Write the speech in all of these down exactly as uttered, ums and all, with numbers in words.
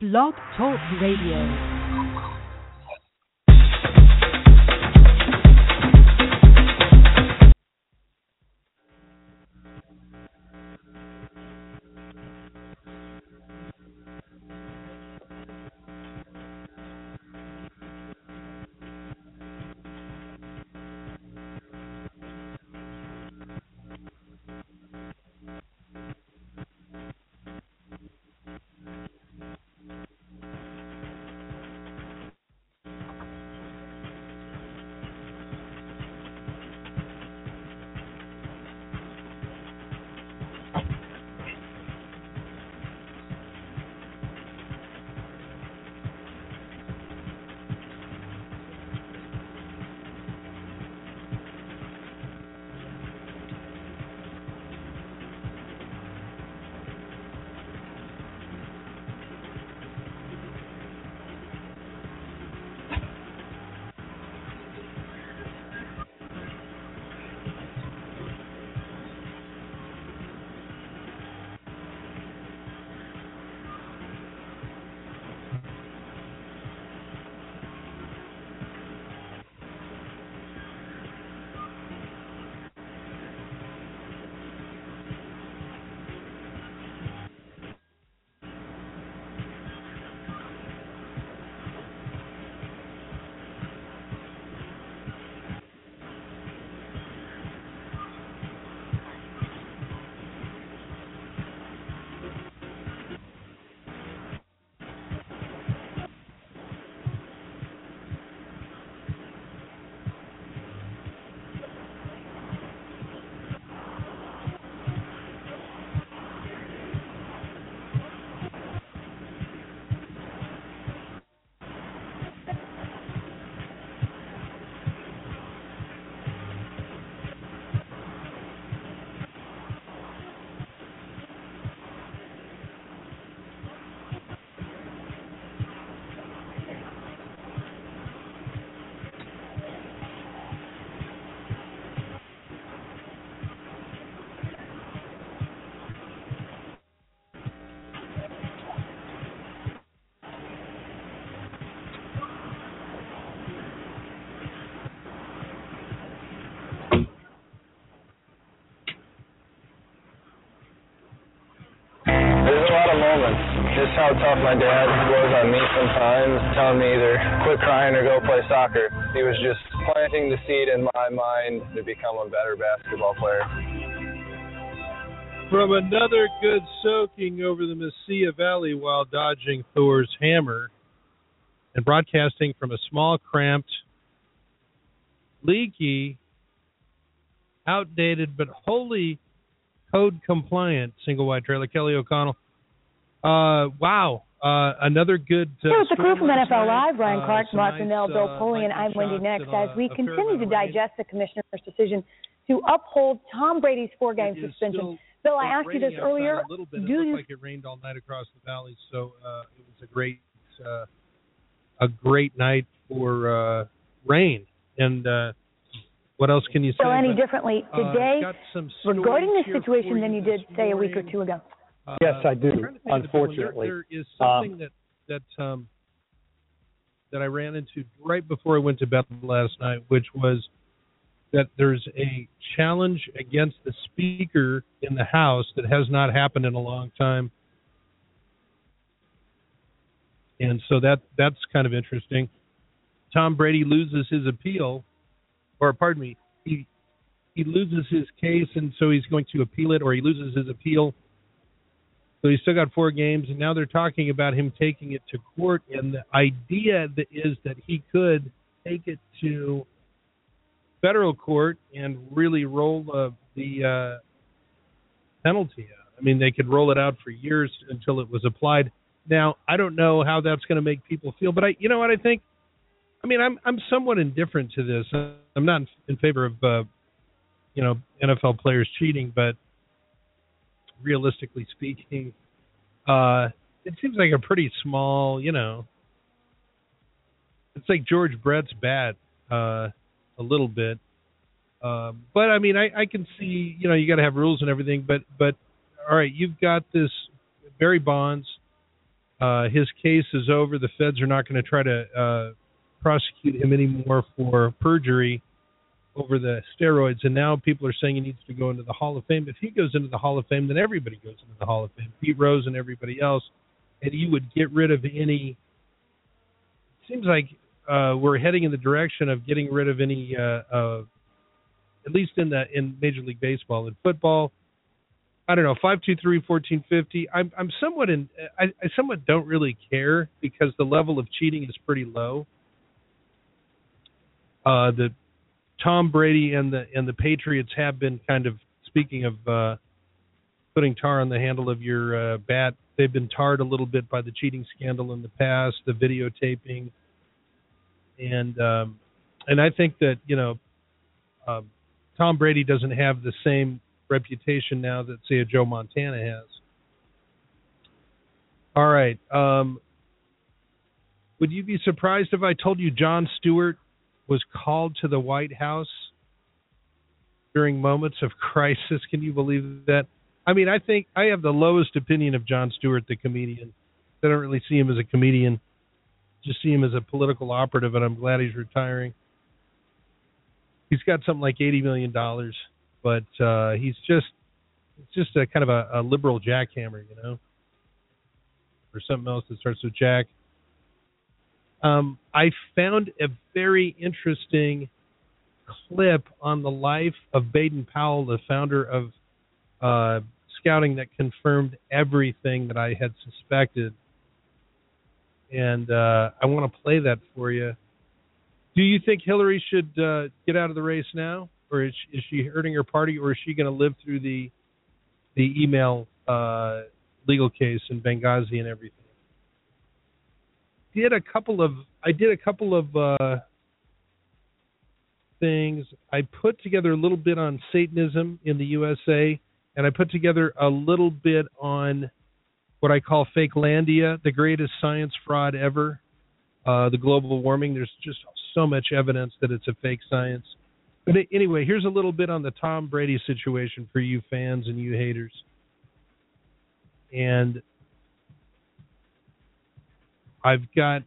Blog Talk Radio. Just how tough my dad was on me sometimes, telling me either quit crying or go play soccer. He was just planting the seed in my mind to become a better basketball player. From another good soaking over the Mesilla Valley while dodging Thor's hammer and broadcasting from a small, cramped, leaky, outdated, but wholly code-compliant single-wide trailer, Kelly O'Connell. Uh, wow. Uh, another good... Uh, Here with the crew from N F L Live, Ryan Ryan Clark, uh, Mark Linnell, nice, Bill uh, Foley, and I'm Wendy Next as we uh, continue to digest the commissioner's decision to uphold Tom Brady's four-game suspension. Bill, I asked you this earlier. A little bit. It Do looked you... like it rained all night across the valley, so uh, it was a great, uh, a great night for uh, rain. And uh, what else can you say? So any but, differently uh, today regarding this here situation than you did, say, a week or morning. two ago? Uh, Yes, I do. I'm Unfortunately, there, there is something um, that that um, that I ran into right before I went to bed last night, which was that there's a challenge against the Speaker in the House that has not happened in a long time, and so that that's kind of interesting. Tom Brady loses his appeal, or pardon me, he he loses his case, and so he's going to appeal it, or he loses his appeal. So he's still got four games, and now they're talking about him taking it to court. And the idea that is that he could take it to federal court and really roll uh, the uh, penalty out. I mean, they could roll it out for years until it was applied. Now, I don't know how that's going to make people feel, but I, you know what I think? I mean, I'm I'm somewhat indifferent to this. I'm not in, in favor of, uh, you know, N F L players cheating, but realistically speaking, uh, it seems like a pretty small, you know, it's like George Brett's bad uh, a little bit. Uh, but, I mean, I, I can see, you know, you got to have rules and everything. But, but all right, you've got this Barry Bonds, Uh, his case is over. The feds are not going to try to uh, prosecute him anymore for perjury over the steroids. And now people are saying he needs to go into the Hall of Fame. If he goes into the Hall of Fame, then everybody goes into the Hall of Fame, Pete Rose and everybody else. And you would get rid of any. It seems like uh, we're heading in the direction of getting rid of any, uh, uh, at least in the in Major League Baseball. In football, I don't know, five two three, one four five zero. I'm I'm somewhat in. I, I somewhat don't really care because the level of cheating is pretty low. Uh, the Tom Brady and the and the Patriots have been kind of, speaking of uh, putting tar on the handle of your uh, bat, they've been tarred a little bit by the cheating scandal in the past, the videotaping, and um, and I think that you know uh, Tom Brady doesn't have the same reputation now that, say, a Joe Montana has. All right. Um, would you be surprised if I told you Jon Stewart was called to the White House during moments of crisis? Can you believe that? I mean, I think I have the lowest opinion of Jon Stewart, the comedian. I don't really see him as a comedian. Just see him as a political operative, and I'm glad he's retiring. He's got something like eighty million dollars. But uh, he's just it's just a kind of a, a liberal jackhammer, you know, or something else that starts with Jack. Um, I found a very interesting clip on the life of Baden Powell, the founder of uh, Scouting, that confirmed everything that I had suspected. And uh, I want to play that for you. Do you think Hillary should uh, get out of the race now? Or is she, is she hurting her party, or is she going to live through the the email uh, legal case in Benghazi and everything? Did a couple of I did a couple of uh, things. I put together a little bit on Satanism in the U S A, and I put together a little bit on what I call Fakelandia, the greatest science fraud ever, uh, the global warming. There's just so much evidence that it's a fake science. But anyway, here's a little bit on the Tom Brady situation for you fans and you haters. And I've got,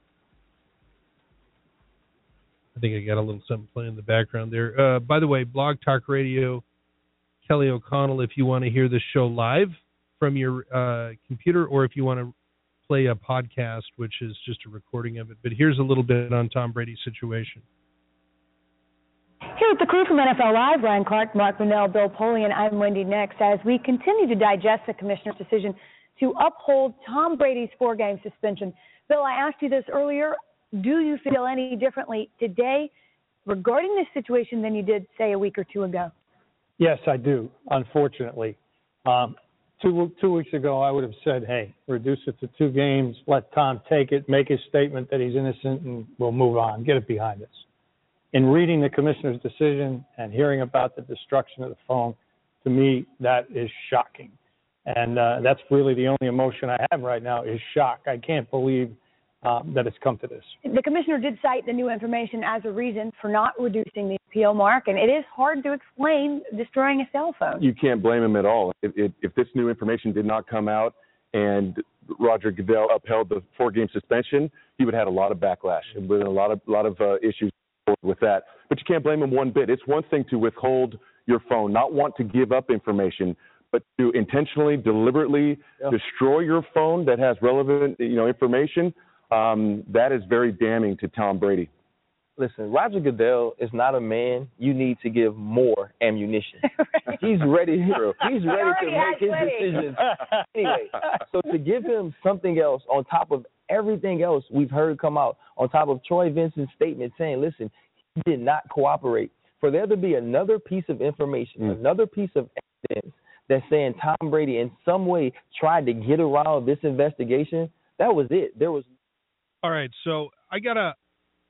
I think I got a little something playing in the background there. Uh, by the way, Blog Talk Radio, Kelly O'Connell, if you want to hear the show live from your uh, computer, or if you want to play a podcast, which is just a recording of it. But here's a little bit on Tom Brady's situation. Here with the crew from N F L Live, Ryan Clark, Mark Brunell, Bill Polian, I'm Wendy Nix, as we continue to digest the commissioner's decision to uphold Tom Brady's four-game suspension. Bill, I asked you this earlier. Do you feel any differently today regarding this situation than you did, say, a week or two ago? Yes, I do, unfortunately. Um, two, two weeks ago, I would have said, hey, reduce it to two games, let Tom take it, make his statement that he's innocent, and we'll move on, get it behind us. In reading the commissioner's decision and hearing about the destruction of the phone, to me, that is shocking. And uh, that's really the only emotion I have right now is shock. I can't believe um, that it's come to this. The commissioner did cite the new information as a reason for not reducing the appeal, Mark, and it is hard to explain destroying a cell phone. You can't blame him at all. If, if, if this new information did not come out and Roger Goodell upheld the four-game suspension, he would have had a lot of backlash and been a lot of, lot of uh, issues with that. But you can't blame him one bit. It's one thing to withhold your phone, not want to give up information, but to intentionally, deliberately yeah. destroy your phone that has relevant, you know, information. Um, that is very damning to Tom Brady. Listen, Roger Goodell is not a man you need to give more ammunition. Right. He's ready. He's ready to make his decisions. Anyway, so to give him something else on top of everything else we've heard come out, on top of Troy Vincent's statement saying, listen, he did not cooperate, for there to be another piece of information, mm. another piece of evidence that's saying Tom Brady in some way tried to get around this investigation, that was it. There was. All right, so I got a,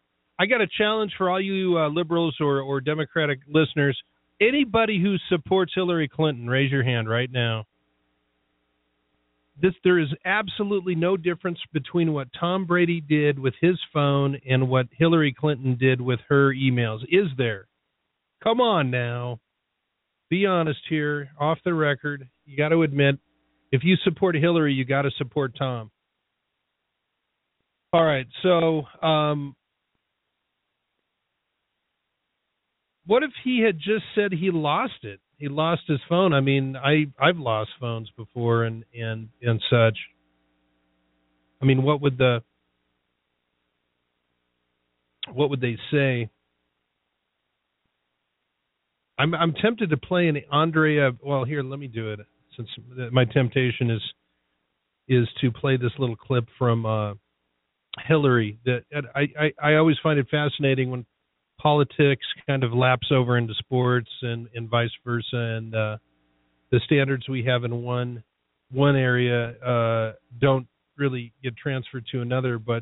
I got a challenge for all you uh, liberals or, or Democratic listeners. Anybody who supports Hillary Clinton, raise your hand right now. This, there is absolutely no difference between what Tom Brady did with his phone and what Hillary Clinton did with her emails. Is there? Come on now. Be honest here, off the record. You got to admit, if you support Hillary, you got to support Tom. All right, so um, what if he had just said he lost it? He lost his phone. I mean, I I've lost phones before and and and such. I mean, what would the what would they say? I'm I'm tempted to play an Andrea. Well, here, let me do it, since my temptation is is to play this little clip from uh, Hillary. That I, I I always find it fascinating when politics kind of laps over into sports and, and vice versa, and uh, the standards we have in one one area uh, don't really get transferred to another. But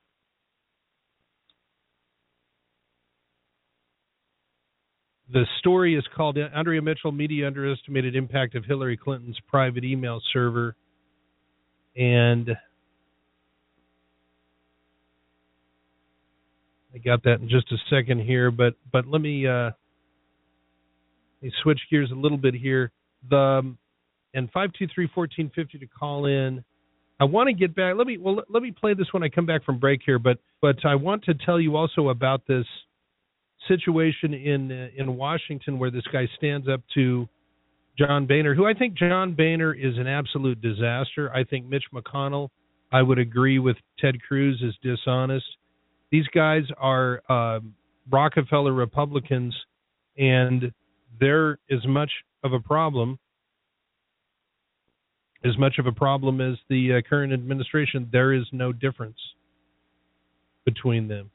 the story is called Andrea Mitchell, Media Underestimated Impact of Hillary Clinton's Private Email Server. And I got that in just a second here, but but let me uh, let me switch gears a little bit here. The um, and five two three, one four five zero to call in. I want to get back. Let me well let me play this when I come back from break here. But but I want to tell you also about this situation in uh, in Washington where this guy stands up to John Boehner, who I think John Boehner is an absolute disaster. I think Mitch McConnell, I would agree with Ted Cruz, is dishonest. These guys are uh, Rockefeller Republicans, and they're as much of a problem, as much of a problem as the uh, current administration. There is no difference between them.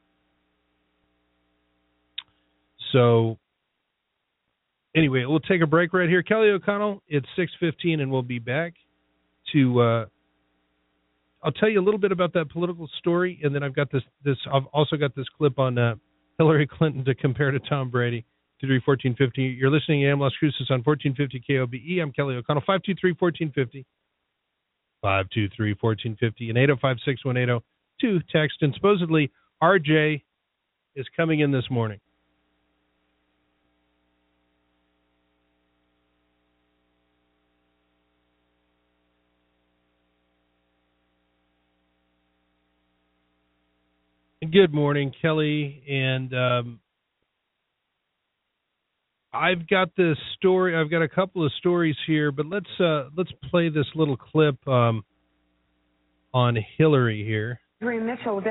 So, anyway, we'll take a break right here. Kelly O'Connell, it's six fifteen, and we'll be back to... Uh, I'll tell you a little bit about that political story, and then I've got this. This I've also got this clip on uh, Hillary Clinton to compare to Tom Brady. two three one four five zero. You're listening to A M Las Cruces on fourteen fifty K O B E. I'm Kelly O'Connell. five two three, one four five zero. five two three, one four five zero and eight oh five, six one eight oh to text. And supposedly R J is coming in this morning. Good morning, Kelly, and um, I've got this story. I've got a couple of stories here, but let's uh, let's play this little clip um, on Hillary here. Andrea Mitchell,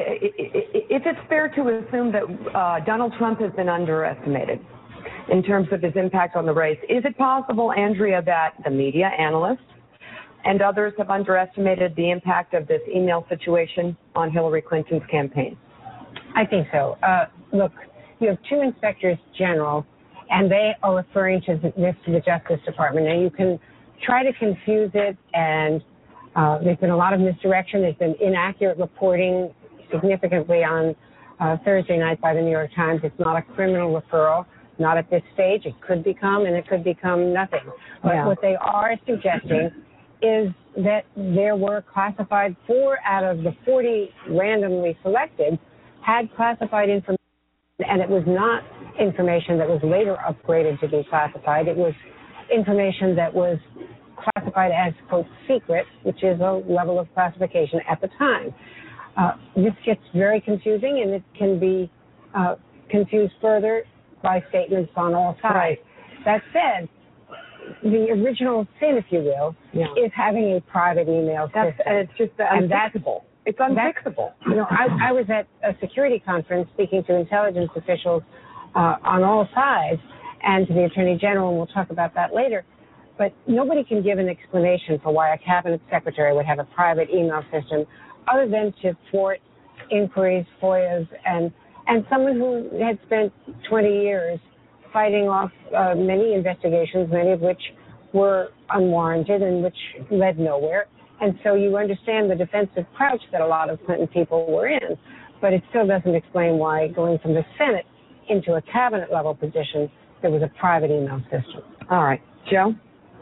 if it's fair to assume that uh, Donald Trump has been underestimated in terms of his impact on the race, is it possible, Andrea, that the media analysts and others have underestimated the impact of this email situation on Hillary Clinton's campaign? I think so. Uh, look, you have two inspectors general, and they are referring to this to the Justice Department. Now, you can try to confuse it, and uh, there's been a lot of misdirection. There's been inaccurate reporting significantly on uh, Thursday night by the New York Times. It's not a criminal referral, not at this stage. It could become, and it could become nothing. But Yeah. what they are suggesting is that there were classified, four out of the forty randomly selected had classified information, and it was not information that was later upgraded to be classified. It was information that was classified as, quote, secret, which is a level of classification at the time. Uh, this gets very confusing, and it can be uh, confused further by statements on all sides. Right. That said, the original sin, if you will, Yeah. is having a private email That's, system. and it's just And that's- unfixable. It's unfixable. You know, I, I was at a security conference speaking to intelligence officials uh, on all sides and to the Attorney General, and we'll talk about that later. But nobody can give an explanation for why a cabinet secretary would have a private email system other than to thwart inquiries, F O I As, and, and someone who had spent twenty years fighting off uh, many investigations, many of which were unwarranted and which led nowhere. And so you understand the defensive crouch that a lot of Clinton people were in, but it still doesn't explain why going from the Senate into a cabinet level position, there was a private email system. All right. Joe?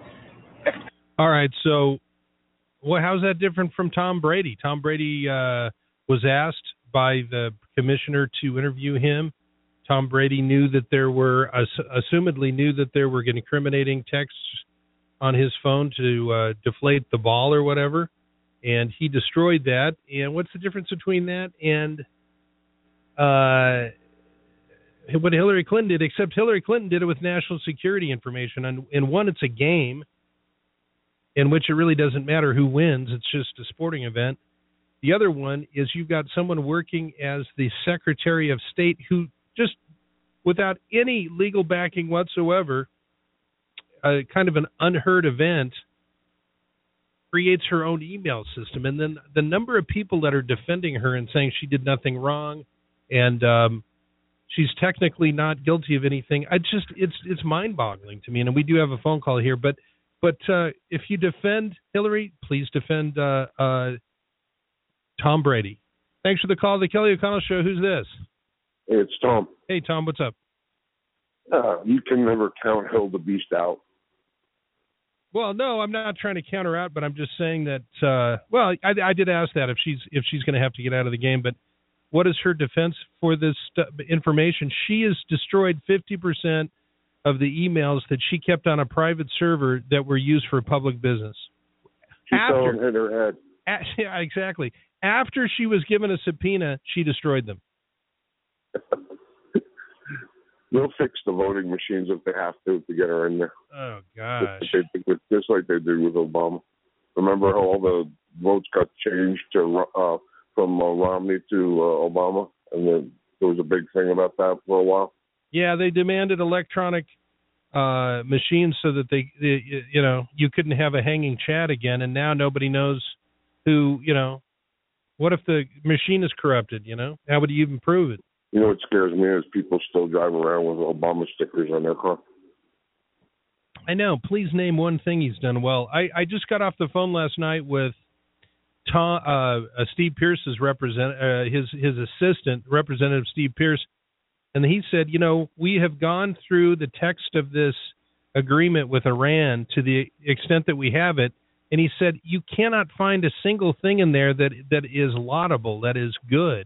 All right, so well, how's that different from Tom Brady? Tom Brady uh, was asked by the commissioner to interview him. Tom Brady knew that there were, ass- assumedly knew that there were incriminating texts on his phone to uh, deflate the ball or whatever. and he destroyed that. And what's the difference between that and uh, what Hillary Clinton did? Except Hillary Clinton did it with national security information. And in one, it's a game in which it really doesn't matter who wins. It's just a sporting event. The other one is you've got someone working as the Secretary of State who just, without any legal backing whatsoever, a kind of an unheard event, creates her own email system. And then the number of people that are defending her and saying she did nothing wrong and um, she's technically not guilty of anything, I just it's it's mind-boggling to me. And we do have a phone call here, but but uh, if you defend Hillary, please defend uh, uh, Tom Brady. Thanks for the call, the Kelly O'Connell Show. Who's this? Hey, it's Tom. Hey, Tom, what's up? Uh, you can never count Hill the Beast out. Well, no, I'm not trying to counter out, but I'm just saying that. Uh, well, I, I did ask that if she's if she's going to have to get out of the game. But what is her defense for this st- information? She has destroyed fifty percent of the emails that she kept on a private server that were used for public business. She After, fell and hit her head. At, yeah, exactly. After she was given a subpoena, she destroyed them. They'll fix the voting machines if they have to to get her in there. Oh, gosh. Just like they, with, just like they did with Obama. Remember how all the votes got changed to uh, from uh, Romney to uh, Obama? And then there was a big thing about that for a while. Yeah, they demanded electronic uh, machines so that they, they, you know, you couldn't have a hanging chat again. And now nobody knows who, you know, what if the machine is corrupted, you know? How would you even prove it? You know what scares me is people still drive around with Obama stickers on their car. I know. Please name one thing he's done well. I, I just got off the phone last night with Tom, uh, uh, Steve Pierce's represent, uh, his his assistant, Representative Steve Pierce, and he said, you know, we have gone through the text of this agreement with Iran to the extent that we have it, and he said you cannot find a single thing in there that that is laudable, that is good.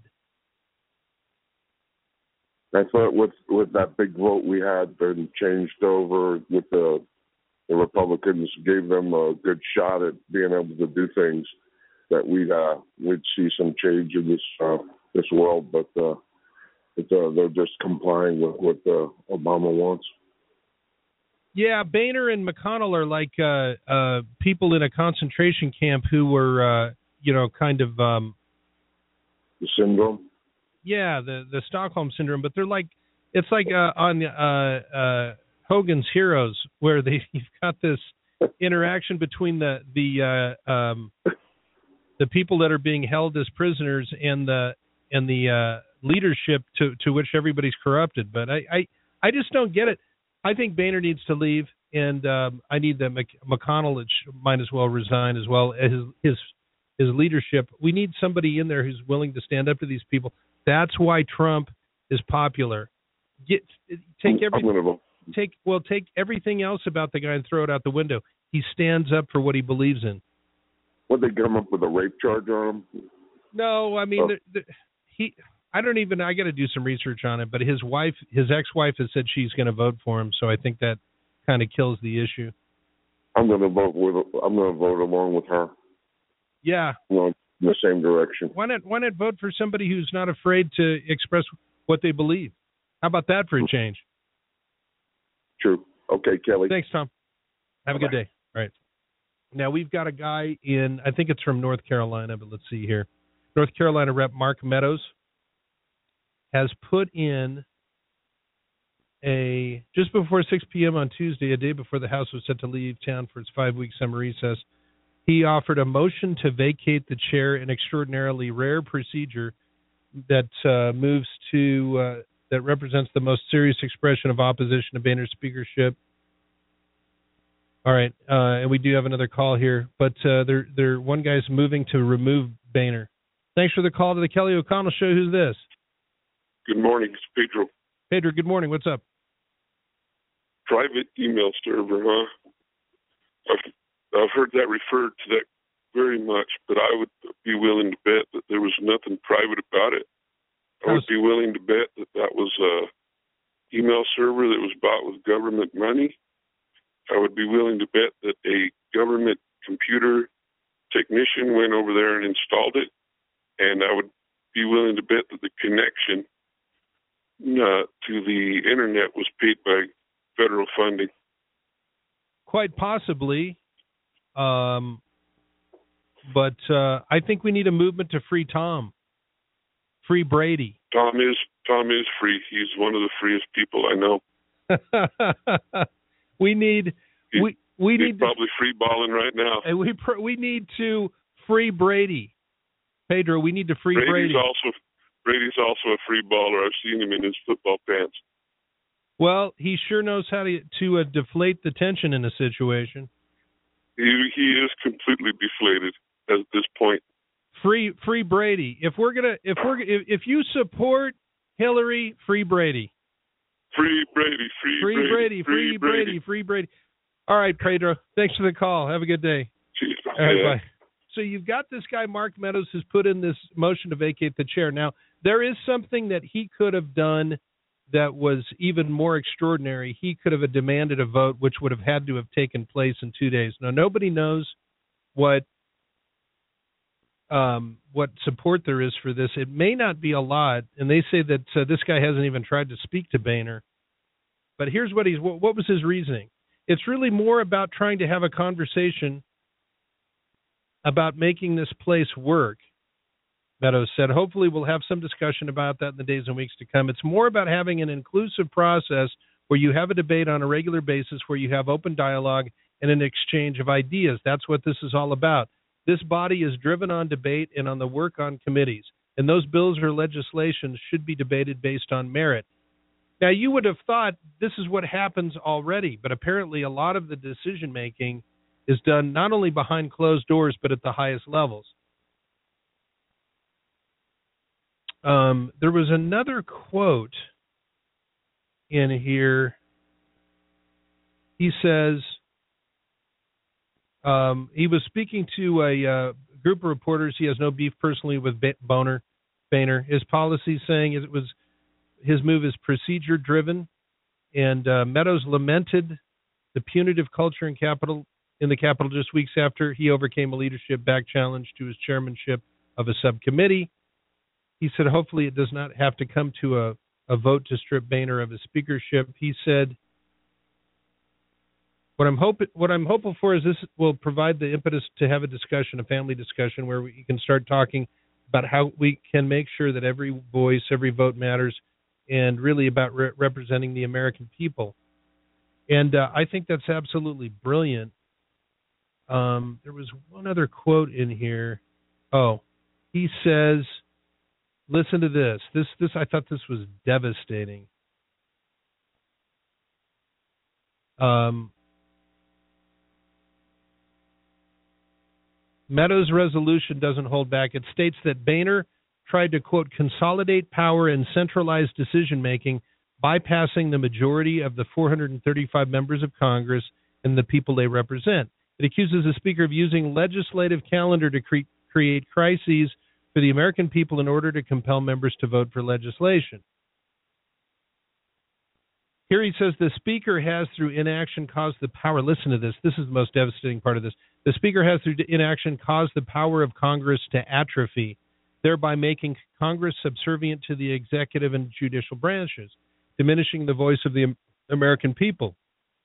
I thought with with that big vote we had been changed over with the the Republicans, gave them a good shot at being able to do things, that we'd uh, we'd see some change in this uh, this world. But uh, it's, uh, they're just complying with what uh, Obama wants. Yeah, Boehner and McConnell are like uh, uh, people in a concentration camp who were, uh, you know, kind of um, the syndrome. Yeah, the the Stockholm syndrome, but they're like, it's like uh, on uh, uh, Hogan's Heroes, where they you've got this interaction between the the uh, um, the people that are being held as prisoners and the and the uh, leadership to, to which everybody's corrupted. But I, I I just don't get it. I think Boehner needs to leave, and um, I need that Mc, McConnell might as well resign as well as his, his his leadership. We need somebody in there who's willing to stand up to these people. That's why Trump is popular. Get take every take well take everything else about the guy and throw it out the window. He stands up for what he believes in. What, they come up with a rape charge on him? No, I mean oh. the, the, he. I don't even. I got to do some research on it. But his wife, his ex-wife, has said she's going to vote for him. So I think that kind of kills the issue. I'm going to vote with. I'm going to vote along with her. Yeah. You know, in the same direction. Why not? Why not vote for somebody who's not afraid to express what they believe? How about that for a change? True. Okay, Kelly. Thanks, Tom. Have Bye-bye. a good day. All right. Now we've got a guy in. I think it's from North Carolina, but let's see here. North Carolina Rep Mark Meadows has put in a just before six p.m. on Tuesday, a day before the House was set to leave town for its five-week summer recess. He offered a motion to vacate the chair, an extraordinarily rare procedure that uh, moves to uh, that represents the most serious expression of opposition to Boehner's speakership. All right, uh, and we do have another call here, but uh, there, there, one guy's moving to remove Boehner. Thanks for the call to the Kelly O'Connell Show. Who's this? Good morning, it's Pedro. Pedro, good morning. What's up? Private email server, huh? I've, I've heard that referred to that very much, but I would be willing to bet that there was nothing private about it. I would be willing to bet that that was a email server that was bought with government money. I would be willing to bet that a government computer technician technician went over there and installed it, and I would be willing to bet that the connection uh, to the internet was paid by federal funding. Quite possibly, um, but uh, I think we need a movement to free Tom, free Brady. Tom is Tom is free. He's one of the freest people I know. we need he's, we we he's need probably to, free balling right now. And we pr- we need to free Brady, Pedro. We need to free Brady's Brady. Also, Brady's also a free baller. I've seen him in his football pants. Well, he sure knows how to to uh, deflate the tension in a situation. He he is completely deflated at this point. Free free Brady. If we're gonna if we're if, if you support Hillary, free Brady. Free Brady, free, free Brady, Brady, free Brady, Brady, free Brady. All right, Pedro. Thanks for the call. Have a good day. Jeez, All right, bye. So you've got this guy, Mark Meadows, who's put in this motion to vacate the chair. Now, there is something that he could have done that was even more extraordinary. He could have demanded a vote, which would have had to have taken place in two days. Now, nobody knows what um, what support there is for this. It may not be a lot, and they say that uh, this guy hasn't even tried to speak to Boehner. But here's what he's what, what was his reasoning? It's really more about trying to have a conversation about making this place work. Meadows said, hopefully we'll have some discussion about that in the days and weeks to come. It's more about having an inclusive process where you have a debate on a regular basis, where you have open dialogue and an exchange of ideas. That's what this is all about. This body is driven on debate and on the work on committees, and those bills or legislation should be debated based on merit. Now, you would have thought this is what happens already, but apparently a lot of the decision-making is done not only behind closed doors, but at the highest levels. Um, there was another quote in here. He says, um, he was speaking to a uh, group of reporters. He has no beef personally with Boehner. Boehner. His policy saying it was his move is procedure driven, and uh, Meadows lamented the punitive culture in Capitol in the Capitol just weeks after he overcame a leadership back challenge to his chairmanship of a subcommittee. He said, hopefully it does not have to come to a, a vote to strip Boehner of his speakership. He said, what I'm hoping, what I'm hopeful for is this will provide the impetus to have a discussion, a family discussion, where we can start talking about how we can make sure that every voice, every vote matters, and really about re- representing the American people. And uh, I think that's absolutely brilliant. Um, there was one other quote in here. Oh, he says, listen to this. This, this, I thought this was devastating. Um, Meadows' resolution doesn't hold back. It states that Boehner tried to, quote, consolidate power and centralize decision-making, bypassing the majority of the four hundred thirty-five members of Congress and the people they represent. It accuses the Speaker of using legislative calendar to cre- create crises for the American people in order to compel members to vote for legislation. Here he says the Speaker has, through inaction, caused the power. Listen to this. This is the most devastating part of this. The Speaker has, through inaction, caused the power of Congress to atrophy, thereby making Congress subservient to the executive and judicial branches, diminishing the voice of the American people.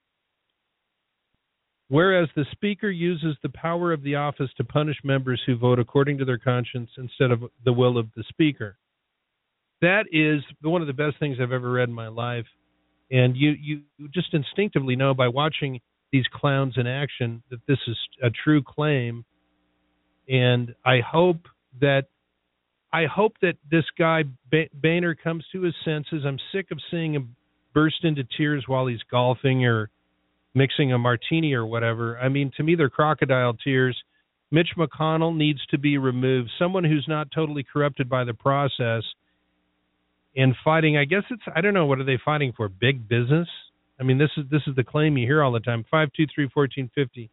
Whereas the Speaker uses the power of the office to punish members who vote according to their conscience instead of the will of the Speaker. That is one of the best things I've ever read in my life. And you, you just instinctively know by watching these clowns in action that this is a true claim. And I hope that I hope that this guy Boehner comes to his senses. I'm sick of seeing him burst into tears while he's golfing or mixing a martini or whatever. I mean, to me, they're crocodile tears. Mitch McConnell needs to be removed. Someone who's not totally corrupted by the process and fighting. I guess it's, I don't know, what are they fighting for? Big business? I mean, this is this is the claim you hear all the time. five two three, one four five zero.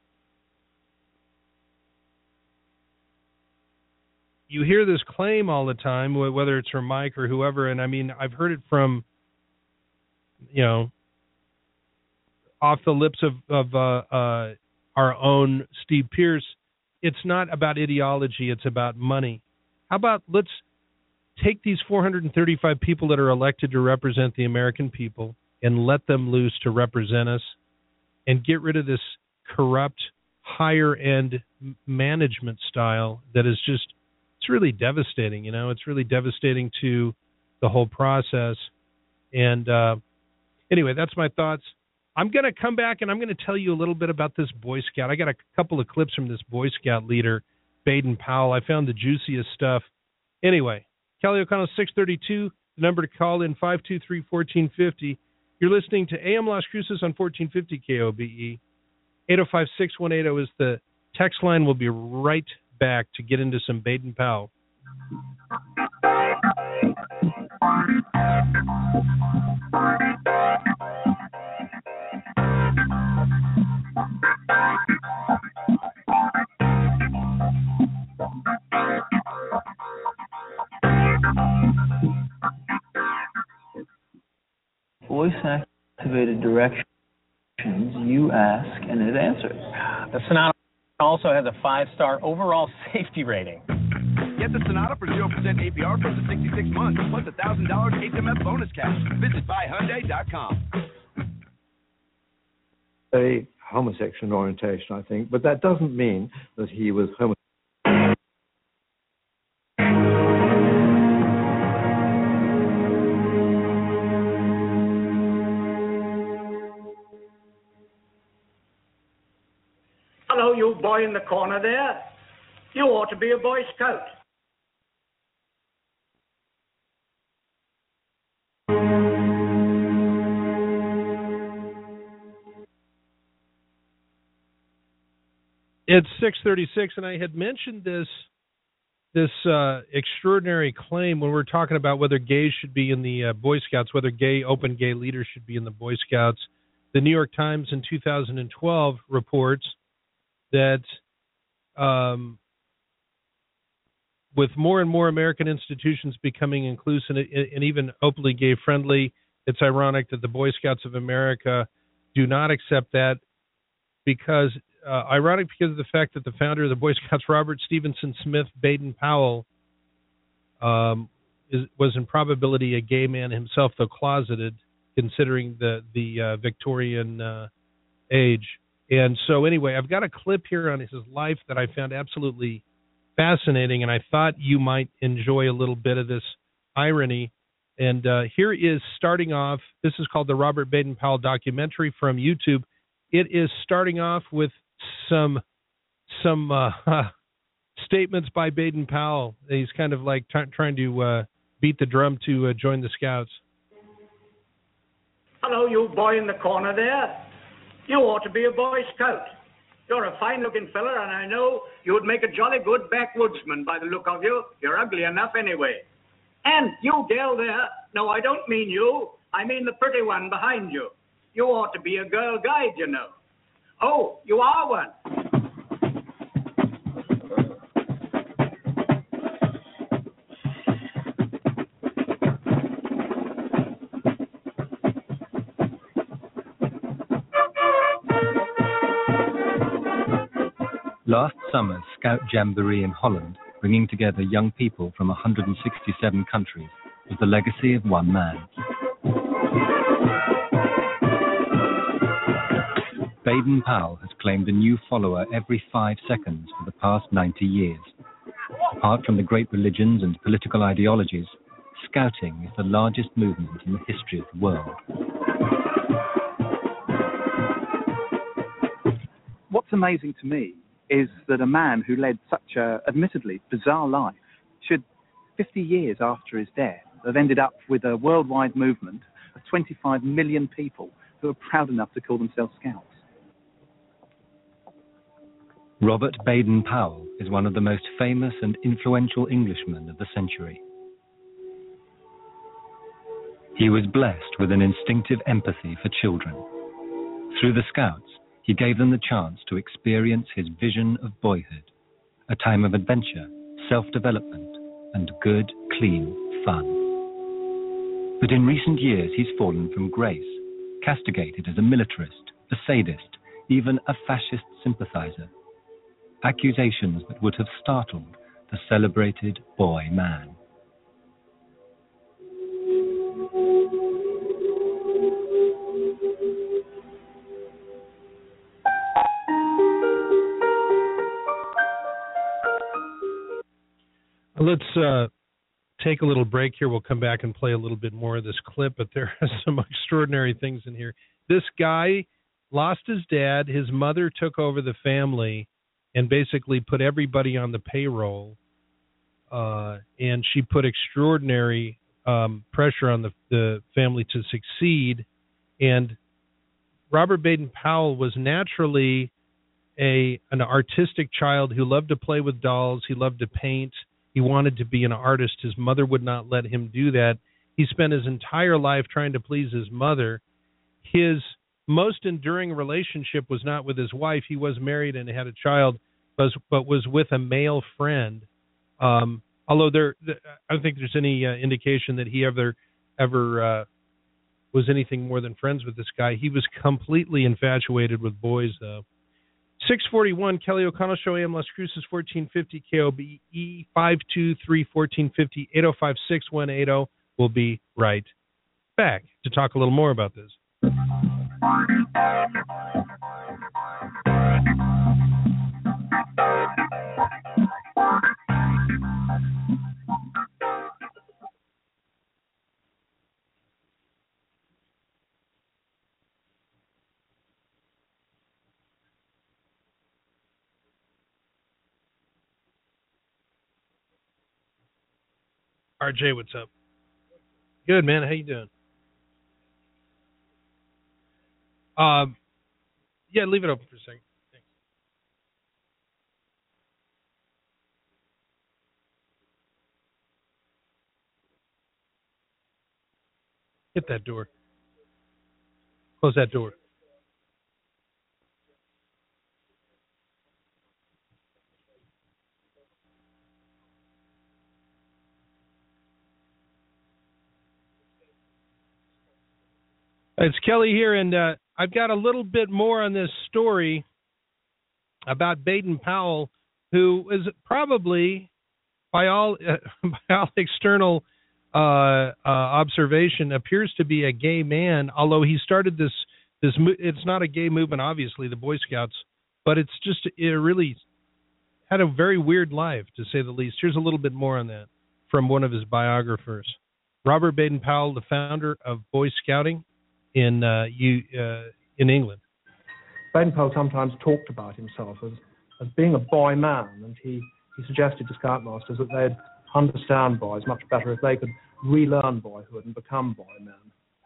You hear this claim all the time, whether it's from Mike or whoever, and I mean, I've heard it from, you know, off the lips of, of uh, uh, our own Steve Pierce. it's not about ideology, it's about money. How about let's take these four hundred thirty-five people that are elected to represent the American people and let them loose to represent us and get rid of this corrupt, higher-end management style that is just, it's really devastating, you know. It's really devastating to the whole process. And uh, anyway, that's my thoughts. I'm going to come back and I'm going to tell you a little bit about this Boy Scout. I got a couple of clips from this Boy Scout leader, Baden Powell. I found the juiciest stuff. Anyway, Kelly O'Connell, six thirty-two, the number to call in, five two three, one four five zero. You're listening to A M Las Cruces on fourteen fifty K O B E. eight oh five, six one eight oh is the text line. We'll be right back to get into some Baden Powell. Voice-activated directions, you ask and it answers. The Sonata also has a five-star overall safety rating. Get the Sonata for zero percent A P R for up to sixty-six months, plus one thousand dollars H M F bonus cash. Visit buy hyundai dot com. A homosexual orientation, I think, but that doesn't mean that he was homosexual. Hello, you boy in the corner there. You ought to be a Boy Scout. It's six thirty-six, and I had mentioned this this uh, extraordinary claim when we were talking about whether gays should be in the uh, Boy Scouts, whether gay, open gay leaders should be in the Boy Scouts. The New York Times in two thousand twelve reports that um, with more and more American institutions becoming inclusive and, and even openly gay-friendly, it's ironic that the Boy Scouts of America do not accept that because, uh, ironic because of the fact that the founder of the Boy Scouts, Robert Stevenson Smith Baden Powell, um, is, was in probability a gay man himself, though closeted, considering the, the uh, Victorian uh, age. And so anyway, I've got a clip here on his life that I found absolutely fascinating, and I thought you might enjoy a little bit of this irony. And uh, here is starting off, this is called the Robert Baden Powell documentary from YouTube. It is starting off with some some uh, statements by Baden Powell. He's kind of like t- trying to uh, beat the drum to uh, join the Scouts. Hello, you boy in the corner there. You ought to be a Boy Scout. You're a fine-looking fella, and I know you would make a jolly good backwoodsman by the look of you. You're ugly enough anyway. And you gal there, no, I don't mean you. I mean the pretty one behind you. You ought to be a Girl Guide, you know. Oh, you are one. Last summer's Scout Jamboree in Holland, bringing together young people from one hundred sixty-seven countries, was the legacy of one man. Baden Powell has claimed a new follower every five seconds for the past ninety years. Apart from the great religions and political ideologies, Scouting is the largest movement in the history of the world. What's amazing to me is that a man who led such a, admittedly, bizarre life should, fifty years after his death, have ended up with a worldwide movement of twenty-five million people who are proud enough to call themselves Scouts. Robert Baden Powell is one of the most famous and influential Englishmen of the century. He was blessed with an instinctive empathy for children. Through the Scouts, he gave them the chance to experience his vision of boyhood, a time of adventure, self-development, and good, clean fun. But in recent years, he's fallen from grace, castigated as a militarist, a sadist, even a fascist sympathizer. accusations that would have startled the celebrated boy man. Let's uh, take a little break here. We'll come back and play a little bit more of this clip, but there are some extraordinary things in here. This guy lost his dad. His mother took over the family and basically put everybody on the payroll, uh, and she put extraordinary um, pressure on the, the family to succeed. And Robert Baden-Powell was naturally a an artistic child who loved to play with dolls. He loved to paint. He wanted to be an artist. His mother would not let him do that. He spent his entire life trying to please his mother. His most enduring relationship was not with his wife. He was married and had a child, but, but was with a male friend. Um, although there, I don't think there's any uh, indication that he ever, ever uh, was anything more than friends with this guy. He was completely infatuated with boys, though. six forty-one, Kelly O'Connell Show, A M Las Cruces, fourteen fifty K O B E, five two three, fourteen fifty, eight oh five, six one eight oh. We'll be right back to talk a little more about this. R J, what's up? Good, man. How you doing? Um, yeah, leave it open for a second. Thanks. Hit that door. Close that door. It's Kelly here, and uh, I've got a little bit more on this story about Baden-Powell, who is probably, by all uh, by all external uh, uh, observation, appears to be a gay man. Although he started this this, it's not a gay movement, obviously, the Boy Scouts, but it's just it really had a very weird life, to say the least. Here's a little bit more on that from one of his biographers, Robert Baden-Powell, the founder of Boy Scouting in uh, you, uh, in England. Baden-Powell sometimes talked about himself as, as being a boy man, and he, he suggested to Scoutmasters that they'd understand boys much better if they could relearn boyhood and become boy men.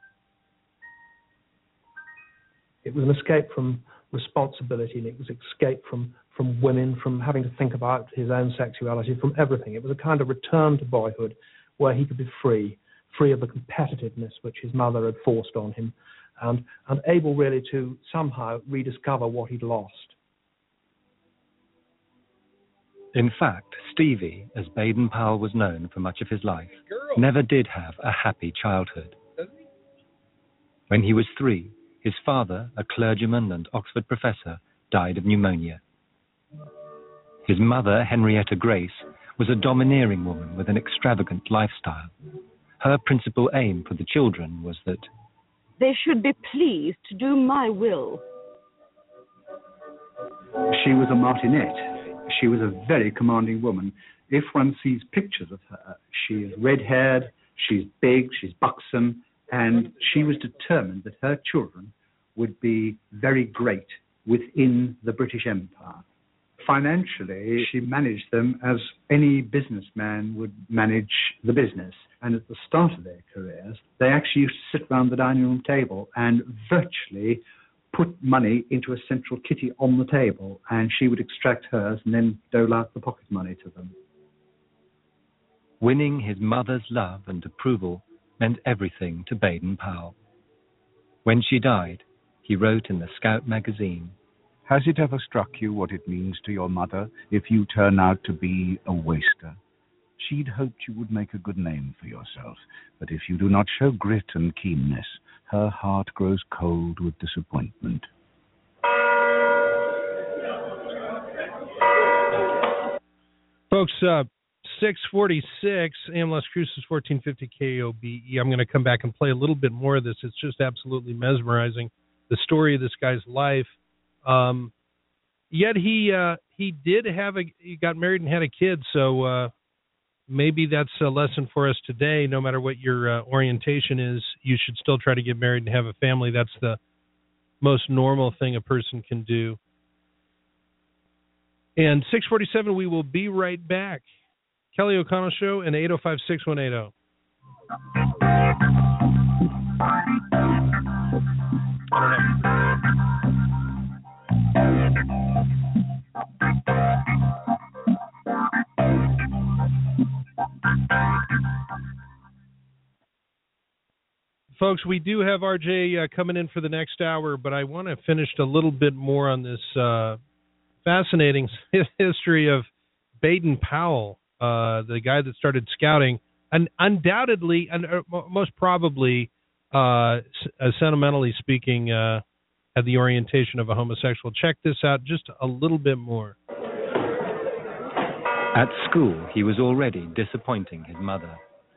It was an escape from responsibility, and it was escape from, from women, from having to think about his own sexuality, from everything. It was a kind of return to boyhood where he could be free, free of the competitiveness which his mother had forced on him, and, and able really to somehow rediscover what he'd lost. In fact, Stevie, as Baden-Powell was known for much of his life, never did have a happy childhood. When he was three, his father, a clergyman and Oxford professor, died of pneumonia. His mother, Henrietta Grace, was a domineering woman with an extravagant lifestyle. Her principal aim for the children was that they should be pleased to do my will. She was a martinet. She was a very commanding woman. If one sees pictures of her, she is red-haired, she's big, she's buxom, and she was determined that her children would be very great within the British Empire. Financially, she managed them as any businessman would manage the business. And at the start of their careers, they actually used to sit around the dining room table and virtually put money into a central kitty on the table, and she would extract hers and then dole out the pocket money to them. Winning his mother's love and approval meant everything to Baden-Powell. When she died, he wrote in the Scout magazine, "Has it ever struck you what it means to your mother if you turn out to be a waster? She'd hoped you would make a good name for yourself, but if you do not show grit and keenness, her heart grows cold with disappointment." Folks, uh, six forty-six, A M Las Cruces, fourteen fifty K O B E. I'm going to come back and play a little bit more of this. It's just absolutely mesmerizing, the story of this guy's life. Um, yet he uh, he did have a he got married and had a kid, so uh, maybe that's a lesson for us today. No matter what your uh, orientation is, you should still try to get married and have a family. That's the most normal thing a person can do. And six forty-seven, we will be right back. Kelly O'Connell Show and eight oh five, six one eight oh. I don't Folks, we do have R J uh, coming in for the next hour, but I want to finish a little bit more on this uh, fascinating history of Baden-Powell, uh, the guy that started scouting, and undoubtedly, and uh, most probably, uh, uh, sentimentally speaking, uh, had the orientation of a homosexual. Check this out just a little bit more. At school, he was already disappointing his mother.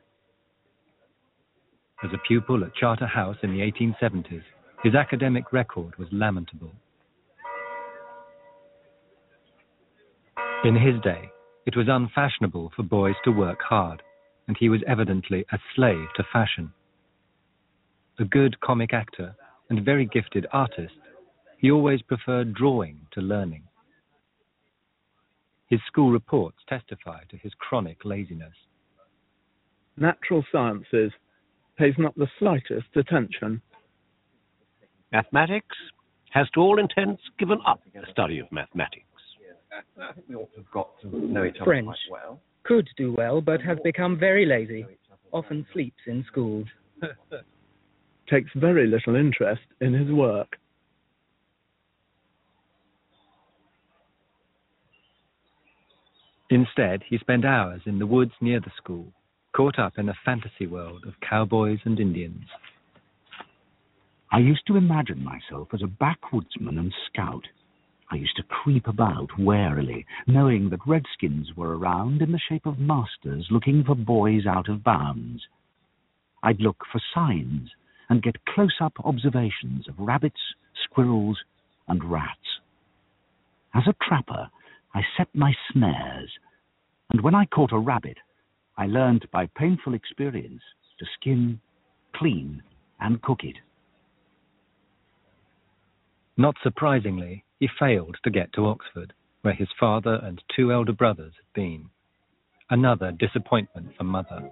As a pupil at Charterhouse in the eighteen seventies, his academic record was lamentable. In his day, it was unfashionable for boys to work hard, and he was evidently a slave to fashion. A good comic actor and very gifted artist, he always preferred drawing to learning. His school reports testify to his chronic laziness. Natural sciences pays not the slightest attention. Mathematics has to all intents given up the study of mathematics. I think we ought to have got to know each other French. quite well. Could do well, but has become very lazy. Often sleeps in school. Takes very little interest in his work. Instead, he spent hours in the woods near the school, caught up in a fantasy world of cowboys and Indians. I used to imagine myself as a backwoodsman and scout. I used to creep about warily, knowing that redskins were around in the shape of masters looking for boys out of bounds. I'd look for signs and get close-up observations of rabbits, squirrels, and rats. As a trapper, I set my snares, and when I caught a rabbit, I learned by painful experience to skin, clean, and cook it. Not surprisingly, he failed to get to Oxford, where his father and two elder brothers had been. Another disappointment for mother.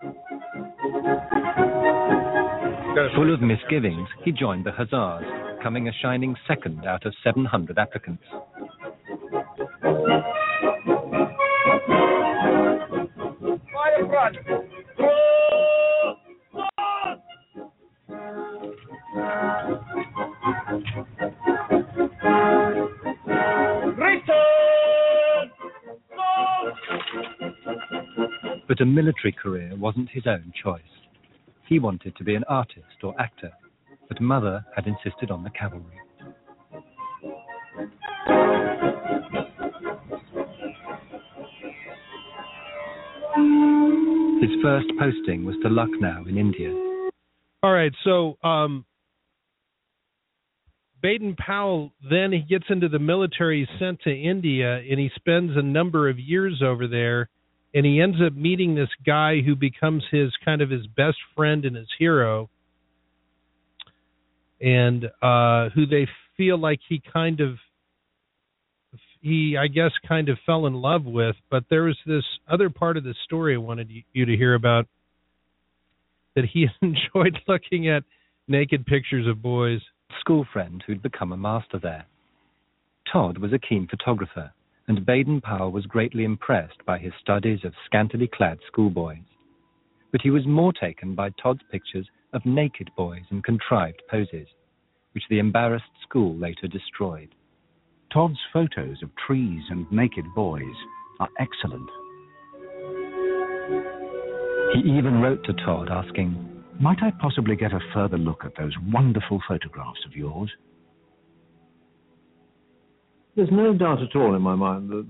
Full of misgivings, he joined the Hussars, coming a shining second out of seven hundred applicants. But a military career wasn't his own choice. He wanted to be an artist or actor, but mother had insisted on the cavalry. His first posting was to Lucknow in India. All right, so um, Baden-Powell, then he gets into the military, he's sent to India, and he spends a number of years over there, and he ends up meeting this guy who becomes his kind of his best friend and his hero, and uh, who they feel like he kind of, he, I guess, kind of fell in love with. But there was this other part of the story I wanted you to hear about, that he enjoyed looking at naked pictures of boys. School friend who'd become a master there. Todd was a keen photographer, and Baden-Powell was greatly impressed by his studies of scantily clad schoolboys. But he was more taken by Todd's pictures of naked boys in contrived poses, which the embarrassed school later destroyed. Todd's photos of trees and naked boys are excellent. He even wrote to Todd asking, "Might I possibly get a further look at those wonderful photographs of yours?" There's no doubt at all in my mind that, that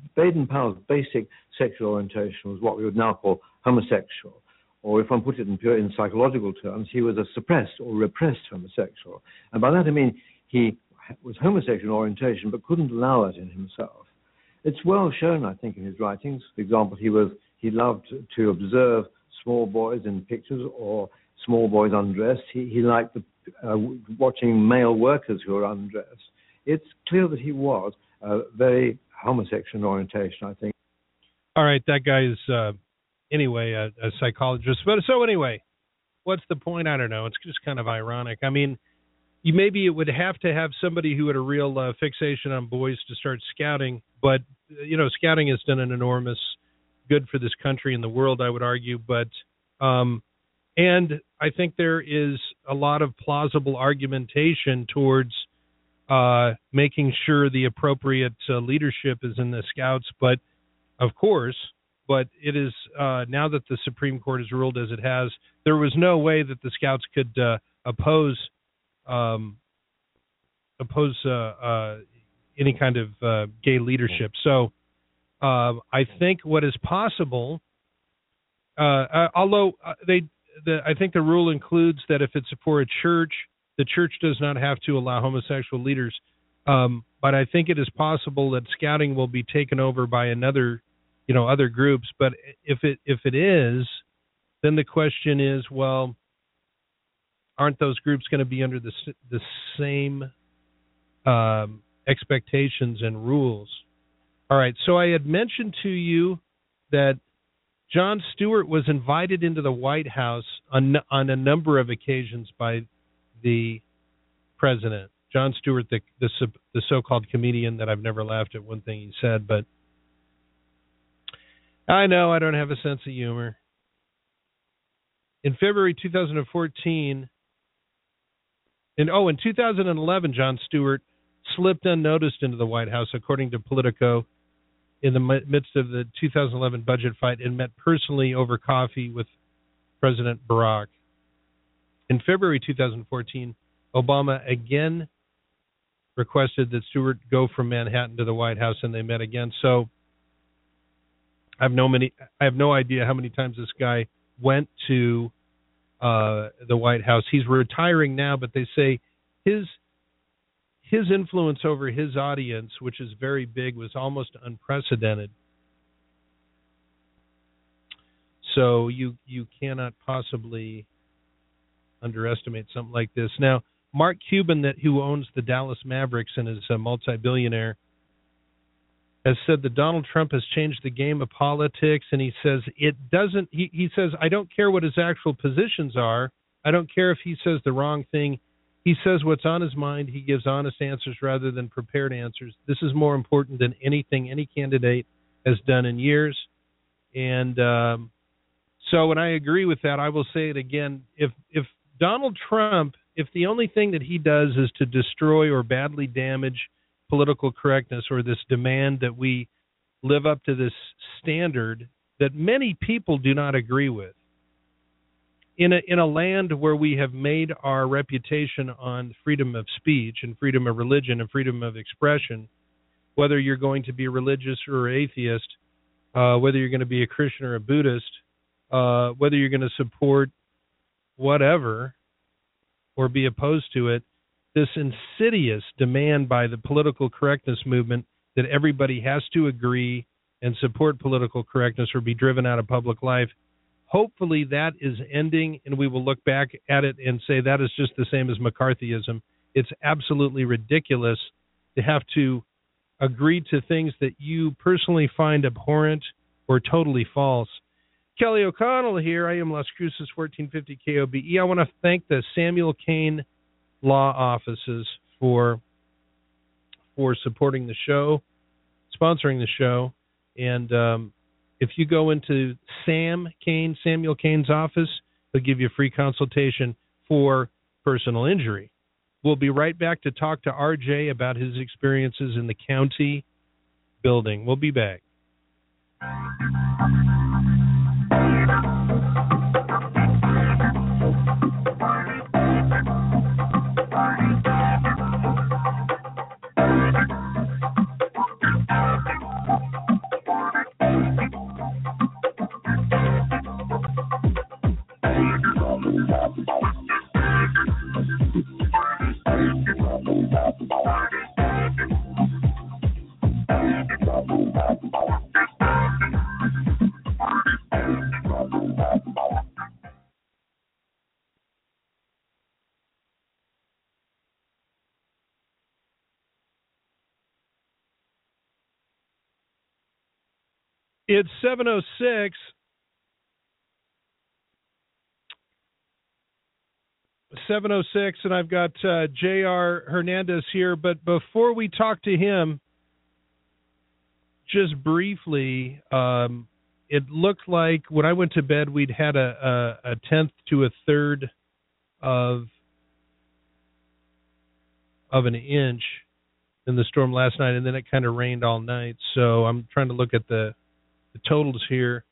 Baden-Powell's basic sexual orientation was what we would now call homosexual. Or if one put it in pure in psychological terms, he was a suppressed or repressed homosexual. And by that I mean he was homosexual in orientation but couldn't allow it in himself. It's well shown, I think, in his writings. For example, he was he loved to observe small boys in pictures or small boys undressed. He, he liked the, uh, watching male workers who were undressed. It's clear that he was uh, very homosexual in orientation, I think. All right, that guy is, uh, anyway, a, a psychologist. But so anyway, what's the point? I don't know. It's just kind of ironic. I mean, you maybe it would have to have somebody who had a real uh, fixation on boys to start scouting. But, you know, scouting has done an enormous good for this country and the world, I would argue. But, um, and I think there is a lot of plausible argumentation towards uh, making sure the appropriate uh, leadership is in the Scouts. But, of course, but it is uh, now that the Supreme Court has ruled as it has, there was no way that the Scouts could uh, oppose um, oppose uh, uh, any kind of uh, gay leadership. So uh, I think what is possible, uh, uh, although they, the, I think the rule includes that if it's for a church, the church does not have to allow homosexual leaders. Um, but I think it is possible that scouting will be taken over by another, you know, other groups. But if it if it is, then the question is, well, aren't those groups going to be under the the same um, expectations and rules? All right. So I had mentioned to you that Jon Stewart was invited into the White House on on a number of occasions by the president. Jon Stewart, the, the the so-called comedian that I've never laughed at one thing he said, but I know I don't have a sense of humor. In February two thousand fourteen, and oh, in two thousand eleven, Jon Stewart slipped unnoticed into the White House, according to Politico, in the midst of the two thousand eleven budget fight, and met personally over coffee with President Barack. In February two thousand fourteen, Obama again requested that Stewart go from Manhattan to the White House, and they met again. So I have no many. I have no idea how many times this guy went to uh, the White House. He's retiring now, but they say his his influence over his audience, which is very big, was almost unprecedented. So you you cannot possibly underestimate something like this. Now, Mark Cuban, that who owns the Dallas Mavericks and is a multi-billionaire, has said that Donald Trump has changed the game of politics, and he says it doesn't. He, he says, I don't care what his actual positions are. I don't care if he says the wrong thing. He says what's on his mind. He gives honest answers rather than prepared answers. This is more important than anything any candidate has done in years. And um, so when I agree with that, I will say it again. If if Donald Trump, if the only thing that he does is to destroy or badly damage political correctness, or this demand that we live up to this standard that many people do not agree with, in a in a land where we have made our reputation on freedom of speech and freedom of religion and freedom of expression, whether you're going to be religious or atheist, uh, whether you're going to be a Christian or a Buddhist, uh, whether you're going to support whatever or be opposed to it, this insidious demand by the political correctness movement that everybody has to agree and support political correctness or be driven out of public life, hopefully that is ending, and we will look back at it and say that is just the same as McCarthyism. It's absolutely ridiculous to have to agree to things that you personally find abhorrent or totally false. Kelly O'Connell here. I am Las Cruces, fourteen fifty K O B E. I want to thank the Samuel Cain Law Offices for for supporting the show, sponsoring the show. And um, if you go into Sam Cain, Samuel Cain's office, they'll give you a free consultation for personal injury. We'll be right back to talk to R J about his experiences in the county building. We'll be back. It's seven oh six. seven oh six, and I've got uh, J R Hernandez here. But before we talk to him, just briefly, um, it looked like when I went to bed, we'd had a, a, a tenth to a third of of an inch in the storm last night, and then it kind of rained all night. So I'm trying to look at the, the totals here.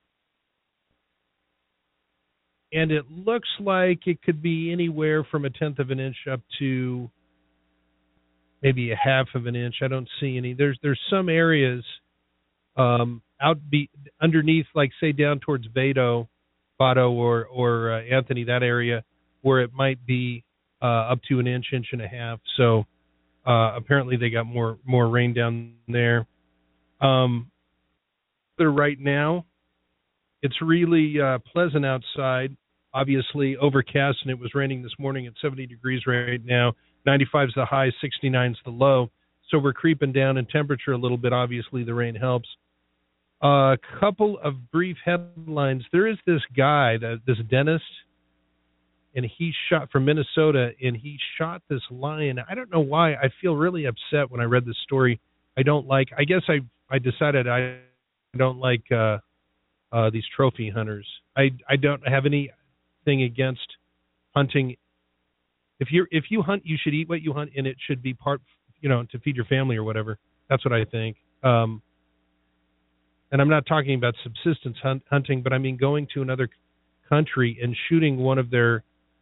And it looks like it could be anywhere from a tenth of an inch up to maybe a half of an inch. I don't see any. There's there's some areas um, out be, underneath, like say down towards Vado, Vado or or uh, Anthony, that area, where it might be uh, up to an inch, inch and a half. So uh, apparently they got more more rain down there. Um, there right now. It's really uh, pleasant outside, obviously overcast, and it was raining this morning at seventy degrees right now. ninety-five is the high, sixty-nine is the low. So we're creeping down in temperature a little bit. Obviously, the rain helps. A uh, couple of brief headlines. There is this guy, that, this dentist, and he shot from Minnesota, and he shot this lion. I don't know why. I feel really upset when I read this story. I don't like, I guess I, I decided I don't like... Uh, Uh, these trophy hunters. I I don't have anything against hunting. If you if you hunt, you should eat what you hunt, and it should be part, you know, to feed your family or whatever. That's what I think. Um, and I'm not talking about subsistence hunt, hunting, but I mean going to another country and shooting one of their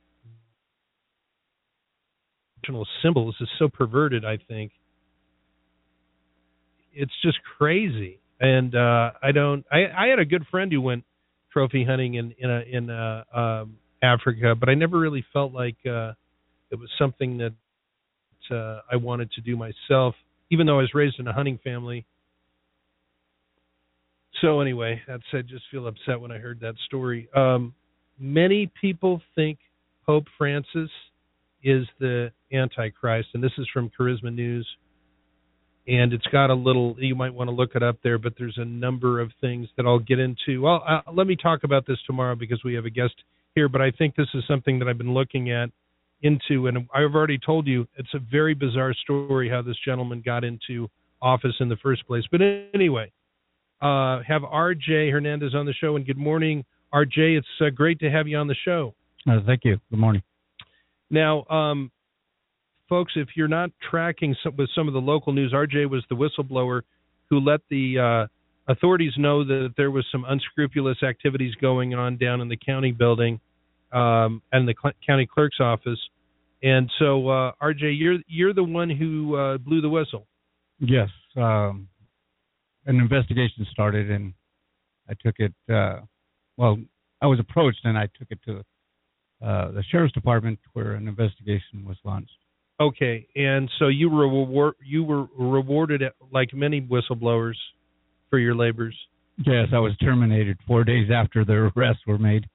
national symbols is so perverted. I think it's just crazy. And uh, I don't. I, I had a good friend who went trophy hunting in in, a, in uh, um, Africa, but I never really felt like uh, it was something that uh, I wanted to do myself, even though I was raised in a hunting family. So anyway, that's I just feel upset when I heard that story. Um, many people think Pope Francis is the Antichrist, and this is from Charisma News. And it's got a little, you might want to look it up there, but there's a number of things that I'll get into. Well, uh, let me talk about this tomorrow because we have a guest here, but I think this is something that I've been looking at into, and I've already told you, it's a very bizarre story how this gentleman got into office in the first place. But anyway, uh, have R J Hernandez on the show, and good morning, R J. It's uh, great to have you on the show. Uh, thank you. Good morning. Now, um, folks, if you're not tracking some, with some of the local news, R J was the whistleblower who let the uh, authorities know that there was some unscrupulous activities going on down in the county building um, and the cl- county clerk's office. And so, uh, R J, you're you're the one who uh, blew the whistle. Yes. Um, an investigation started, and I took it, uh, well, I was approached, and I took it to uh, the sheriff's department where an investigation was launched. Okay, and so you were reward, you were rewarded, like many whistleblowers, for your labors. Yes, I was terminated four days after the arrests were made.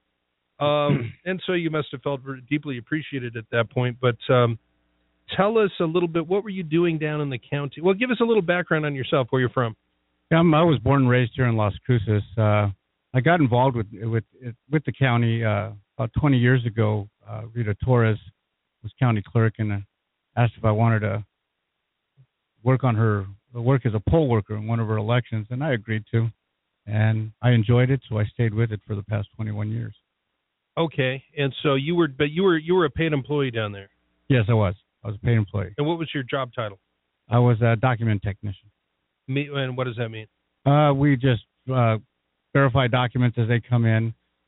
Um, and so you must have felt very deeply appreciated at that point. But um, tell us a little bit, what were you doing down in the county? Well, give us a little background on yourself, where you're from. Um, I was born and raised here in Las Cruces. Uh, I got involved with with with the county uh, about twenty years ago. Uh, Rita Torres was county clerk, and asked if I wanted to work on her work as a poll worker in one of her elections, and I agreed to, and I enjoyed it, so I stayed with it for the past twenty-one years. Okay, and so you were, but you were you were a paid employee down there. Yes, I was. I was a paid employee. And what was your job title? I was a document technician. Me, and what does that mean? Uh, we just uh, verify documents as they come in.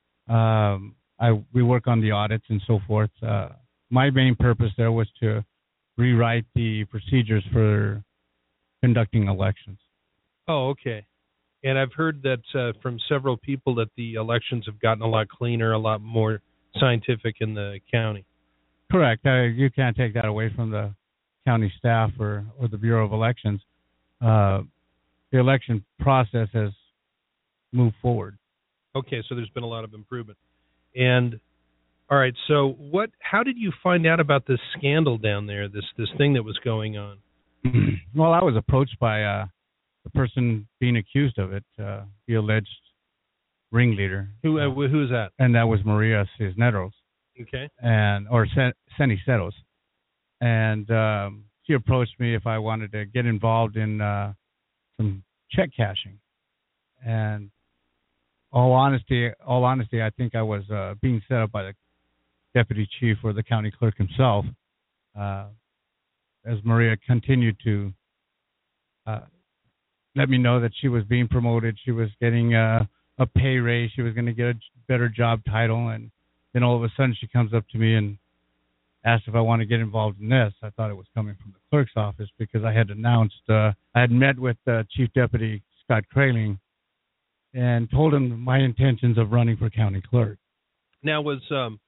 Um, I we work on the audits and so forth. Uh, My main purpose there was to rewrite the procedures for conducting elections. Oh, okay. And I've heard that uh, from several people that the elections have gotten a lot cleaner, a lot more scientific in the county. Correct. Uh, you can't take that away from the county staff or, or the Bureau of Elections. Uh, the election process has moved forward. Okay, so there's been a lot of improvement. And all right, so what? How did you find out about this scandal down there, this this thing that was going on? Well, I was approached by uh, the person being accused of it, uh, the alleged ringleader. Who uh, who is that? And that was Maria Cisneros. Okay. And or Ceniceros. And um, she approached me if I wanted to get involved in uh, some check cashing. And all honesty, all honesty, I think I was uh, being set up by the deputy chief or the county clerk himself. Uh, as Maria continued to uh, let me know that she was being promoted, she was getting a, a pay raise, she was going to get a better job title, and then all of a sudden she comes up to me and asked if I want to get involved in this. I thought it was coming from the clerk's office because I had announced, uh, I had met with uh, Chief Deputy Scott Kraling and told him my intentions of running for county clerk. Now, was um,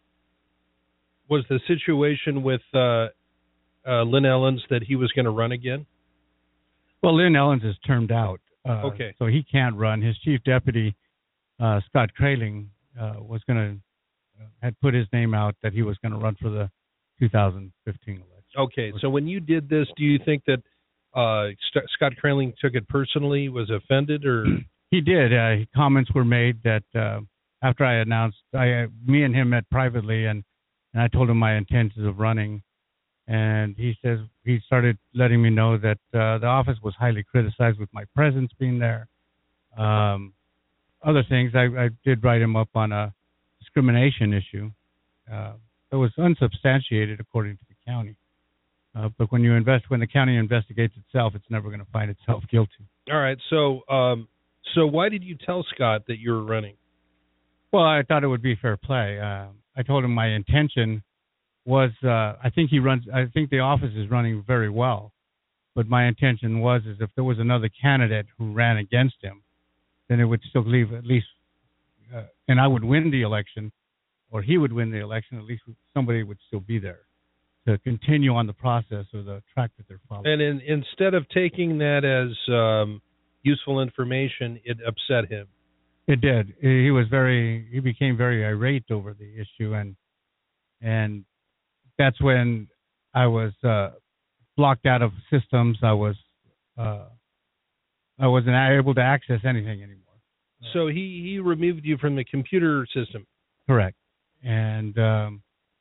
was the situation with uh, uh, Lynn Ellens that he was going to run again? Well, Lynn Ellens is termed out, uh, okay. so he can't run. His chief deputy, uh, Scott Kraling, uh, was going to uh, had put his name out that he was going to run for the two thousand fifteen election. Okay, so when you did this, do you think that uh, St- Scott Kraling took it personally, was offended, or he did? Uh, comments were made that uh, after I announced, I, me and him met privately, and, and I told him my intentions of running. And he says he started letting me know that uh, the office was highly criticized with my presence being there. Um, other things, I, I did write him up on a discrimination issue. Uh, it was unsubstantiated according to the county. Uh, but when you invest, when the county investigates itself, it's never going to find itself guilty. All right. So, um, so why did you tell Scott that you were running? Well, I thought it would be fair play. Uh, I told him my intention was, uh, I think he runs, I think the office is running very well, but my intention was, is if there was another candidate who ran against him, then it would still leave at least, uh, and I would win the election, or he would win the election, at least somebody would still be there to continue on the process or the track that they're following. And in, instead of taking that as um, useful information, it upset him. It did. He was very, he became very irate over the issue, and, and, that's when I was uh, blocked out of systems. I was uh, I wasn't able to access anything anymore. So he, he removed you from the computer system. Correct. And um,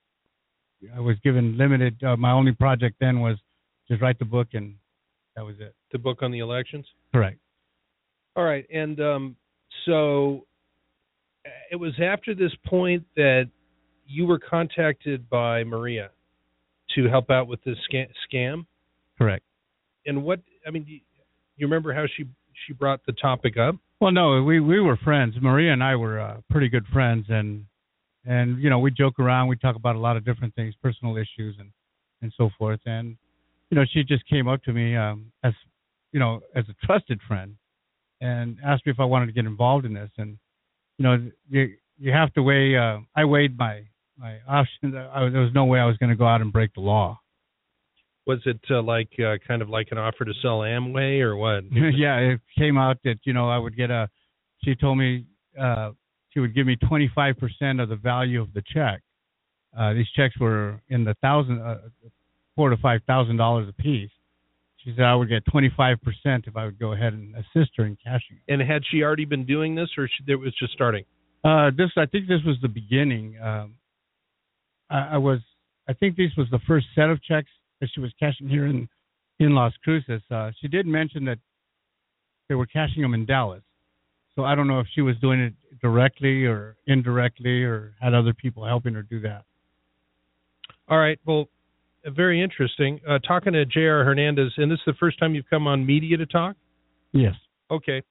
I was given limited. Uh, my only project then was just write the book, and that was it. The book on the elections? Correct. All right. And um, so it was after this point that you were contacted by Maria to help out with this scam? Correct. And what, I mean, do you, you remember how she she brought the topic up? Well, no, we, we were friends. Maria and I were uh, pretty good friends, and, and, you know, we joke around. We talk about a lot of different things, personal issues and, and so forth. And, you know, she just came up to me um, as, you know, as a trusted friend and asked me if I wanted to get involved in this. And, you know, you, you have to weigh, uh, I weighed my, my options. I, there was no way I was going to go out and break the law. Was it uh, like uh, kind of like an offer to sell Amway or what? Yeah, it came out that, you know, I would get a, she told me uh, she would give me twenty-five percent of the value of the check. Uh, these checks were in the thousand, uh, four to five thousand dollars a piece. She said I would get twenty-five percent if I would go ahead and assist her in cashing it. And had she already been doing this, or she, it was just starting? Uh, this, I think this was the beginning. Um, I, I was, I think this was the first set of checks that she was cashing here in, in Las Cruces. Uh, she did mention that they were cashing them in Dallas. So I don't know if she was doing it directly or indirectly or had other people helping her do that. All right. Well, very interesting. Uh, talking to J R. Hernandez, and this is the first time you've come on media to talk? Yes. Okay.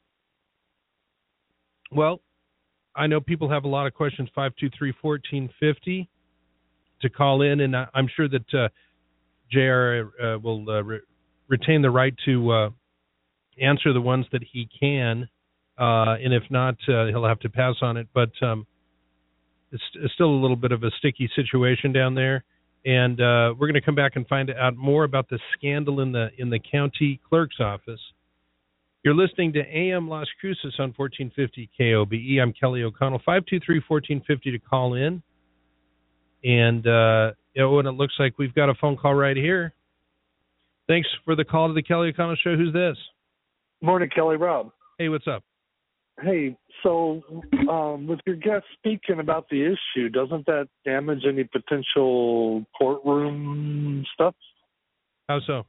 Well, I know people have a lot of questions. five two three, one four five zero to call in, and I'm sure that uh, J R uh, will uh, re- retain the right to uh, answer the ones that he can, uh, and if not, uh, he'll have to pass on it. But um, it's, it's still a little bit of a sticky situation down there, and uh, we're going to come back and find out more about the scandal in the in the county clerk's office. You're listening to A M Las Cruces on fourteen fifty K O B E. I'm Kelly O'Connell. five two three, one four five zero to call in. And, uh, oh, and it looks like we've got a phone call right here. Thanks for the call to the Kelly O'Connell Show. Who's this? Morning, Kelly. Rob. Hey, what's up? Hey, so um, with your guest speaking about the issue, doesn't that damage any potential courtroom stuff? How so?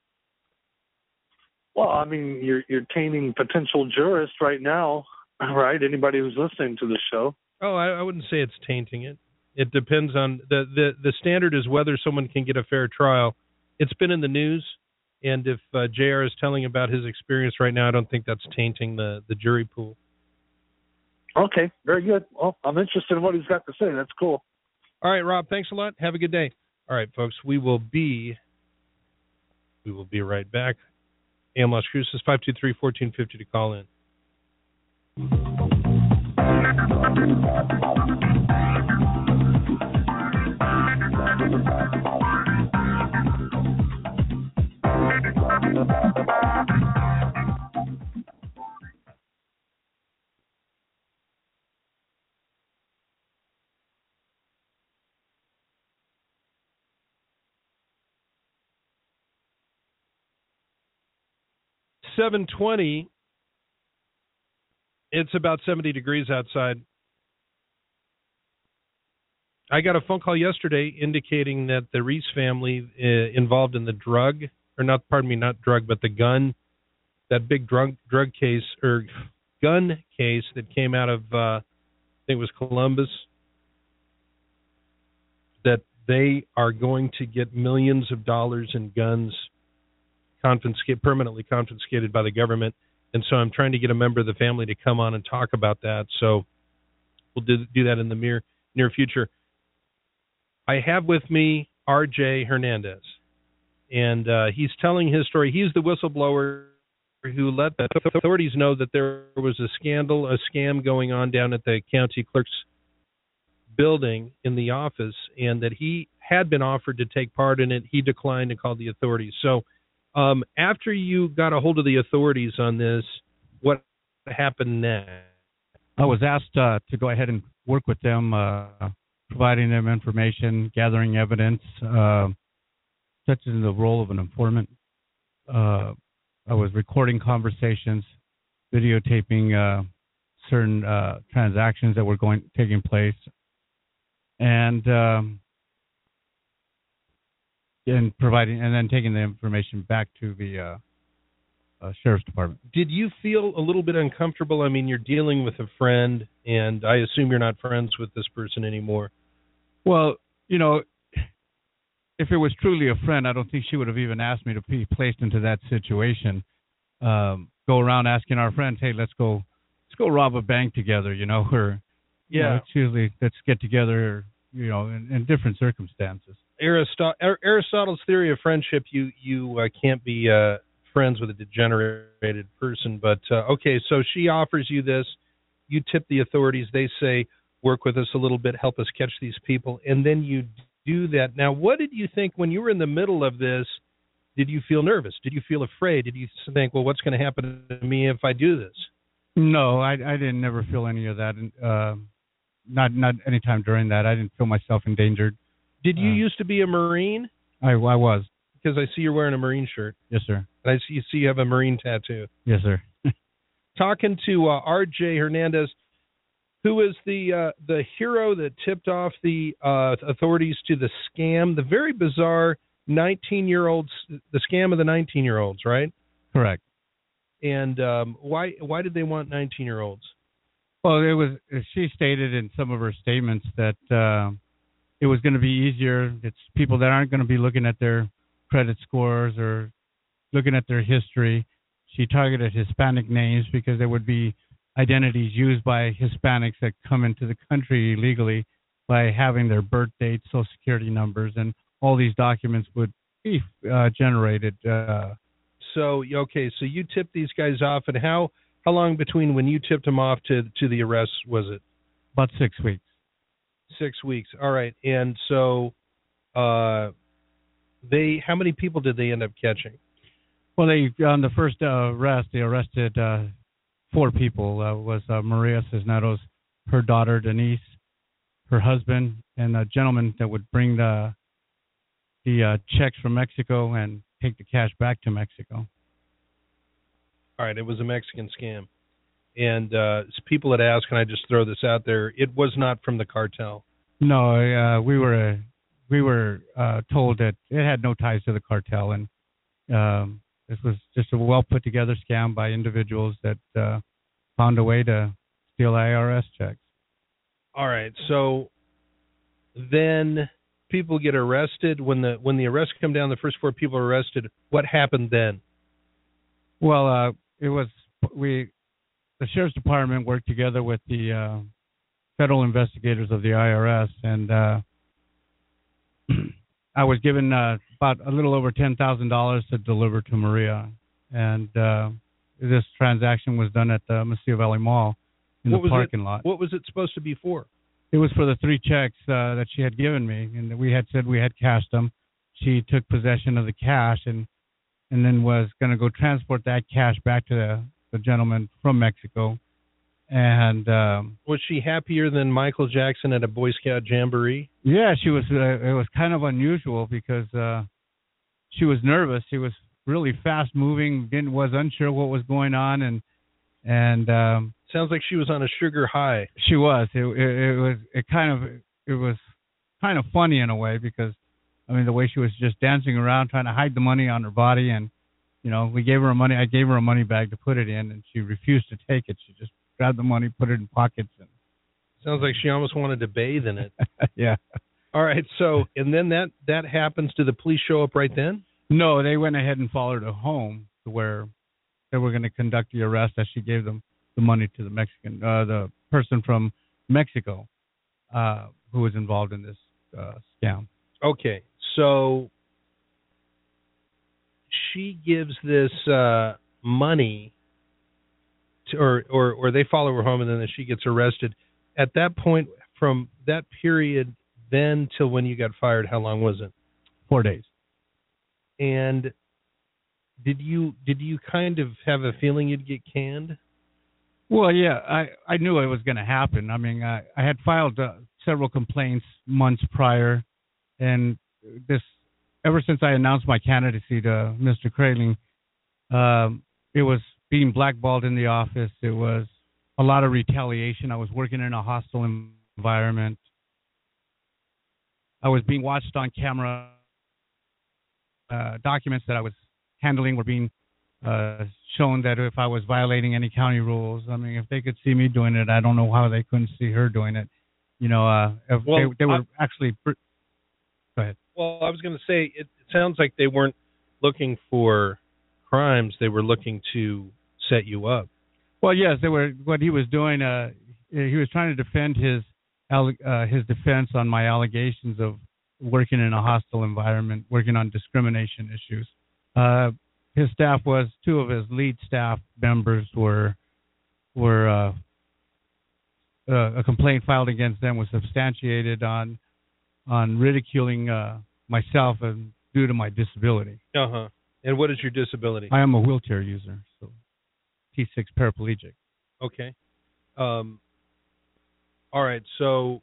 Well, I mean, you're you're tainting potential jurists right now, right? Anybody who's listening to the show. Oh, I, I wouldn't say it's tainting it. It depends on the, the the standard is whether someone can get a fair trial. It's been in the news, and if uh, J R is telling about his experience right now, I don't think that's tainting the, the jury pool. Okay, very good. Well, I'm interested in what he's got to say. That's cool. All right, Rob, thanks a lot. Have a good day. All right, folks, we will be we will be right back. A M Las Cruces, five two three, one four five zero to call in. seven twenty, it's about seventy degrees outside. I got a phone call yesterday indicating that the Reese family uh, involved in the drug, or not, pardon me, not drug, but the gun, that big drug drug case, or gun case that came out of, uh, I think it was Columbus, that they are going to get millions of dollars in guns confiscated, permanently confiscated by the government. And so I'm trying to get a member of the family to come on and talk about that. So we'll do, do that in the near, near future. I have with me R J Hernandez, and uh, he's telling his story. He's the whistleblower who let the authorities know that there was a scandal, a scam going on down at the county clerk's building in the office, and that he had been offered to take part in it. He declined and called the authorities. So um, after you got a hold of the authorities on this, what happened next? I was asked uh, to go ahead and work with them, uh, providing them information, gathering evidence, uh, such as the role of an informant. Uh, I was recording conversations, videotaping uh, certain uh, transactions that were going taking place, and um, and providing and then taking the information back to the uh, uh, sheriff's department. Did you feel a little bit uncomfortable? I mean, you're dealing with a friend, and I assume you're not friends with this person anymore. Well, you know, if it was truly a friend, I don't think she would have even asked me to be placed into that situation. Um, go around asking our friends, "Hey, let's go, let's go rob a bank together," you know, or you Yeah. know, it's usually let's get together, you know, in, in different circumstances. Aristot- Aristotle's theory of friendship, you you uh, can't be uh, friends with a degenerated person. But uh, okay, so she offers you this, you tip the authorities. They say, work with us a little bit, help us catch these people, and then you do that. Now, what did you think when you were in the middle of this? Did you feel nervous? Did you feel afraid? Did you think, well, what's going to happen to me if I do this? No, I, I didn't never feel any of that. Uh, not not any time during that. I didn't feel myself endangered. Did you Uh, used to be a Marine? I, I was. Because I see you're wearing a Marine shirt. Yes, sir. And I see you, see you have a Marine tattoo. Yes, sir. Talking to uh, R J Hernandez, who is the uh, the hero that tipped off the uh, authorities to the scam, the very bizarre nineteen-year-olds, the scam of the nineteen-year-olds, right? Correct. And um, why why did they want nineteen-year-olds? Well, it was. She stated in some of her statements that uh, it was going to be easier. It's people that aren't going to be looking at their credit scores or looking at their history. She targeted Hispanic names because there would be identities used by Hispanics that come into the country illegally by having their birth dates, social security numbers, and all these documents would be uh, generated. Uh, So okay, so you tipped these guys off, and how how long between when you tipped them off to to the arrest was it? about six weeks. Six weeks. All right, and so uh, they how many people did they end up catching? Well, they on the first uh, arrest, they arrested uh, four people. Uh, was uh, Maria Cisneros, her daughter Denise, her husband, and a gentleman that would bring the the uh, checks from Mexico and take the cash back to Mexico. All right, it was a Mexican scam. And uh, people had asked, can I just throw this out there? It was not from the cartel. No, uh, we were uh, we were uh, told that it had no ties to the cartel, and um, this was just a well put together scam by individuals that uh, found a way to steal I R S checks. All right, so then people get arrested. When the when the arrests come down, the first four people are arrested. What happened then? Well, uh, it was we the sheriff's department worked together with the uh, federal investigators of the I R S, and uh, I was given uh, about a little over ten thousand dollars to deliver to Maria, and uh, this transaction was done at the Mesilla Valley Mall in what the parking it, lot. What was it supposed to be for? It was for the three checks uh, that she had given me, and we had said we had cashed them. She took possession of the cash and and then was going to go transport that cash back to the, the gentleman from Mexico. And um, was she happier than Michael Jackson at a Boy Scout jamboree? Yeah, she was. Uh, it was kind of unusual because uh, she was nervous. She was really fast moving. Didn't was unsure what was going on, and and um, sounds like she was on a sugar high. She was. It, it, it was. It kind of. It was kind of funny in a way because, I mean, the way she was just dancing around trying to hide the money on her body, and you know, we gave her a money. I gave her a money bag to put it in, and she refused to take it. She just grabbed the money, put it in pockets, and sounds like she almost wanted to bathe in it. Yeah. All right. So, and then that that happens. Do the police show up right then? No, they went ahead and followed her home to where they were going to conduct the arrest as she gave them the money to the Mexican, uh, the person from Mexico uh, who was involved in this uh, scam. Okay. So she gives this uh, money. Or, or or they follow her home and then she gets arrested. At that point, from that period then till when you got fired, how long was it? Four days. And did you did you kind of have a feeling you'd get canned? Well, yeah, I, I knew it was going to happen. I mean, I, I had filed uh, several complaints months prior, and this ever since I announced my candidacy to Mister Kraling, um, it was being blackballed in the office. It was a lot of retaliation. I was working in a hostile environment. I was being watched on camera. Uh, documents that I was handling were being uh, shown that if I was violating any county rules, I mean, if they could see me doing it, I don't know how they couldn't see her doing it. You know, uh, if well, they, they were I, actually. Go ahead. Well, I was going to say, it, it sounds like they weren't looking for crimes. They were looking to set you up. Well, yes, they were. What he was doing, uh, he was trying to defend his uh, his defense on my allegations of working in a hostile environment, working on discrimination issues. Uh, his staff was two of his lead staff members were were uh, uh, a complaint filed against them was substantiated on on ridiculing uh, myself and due to my disability. Uh huh. And what is your disability? I am a wheelchair user, so T six paraplegic. Okay. Um. All right. So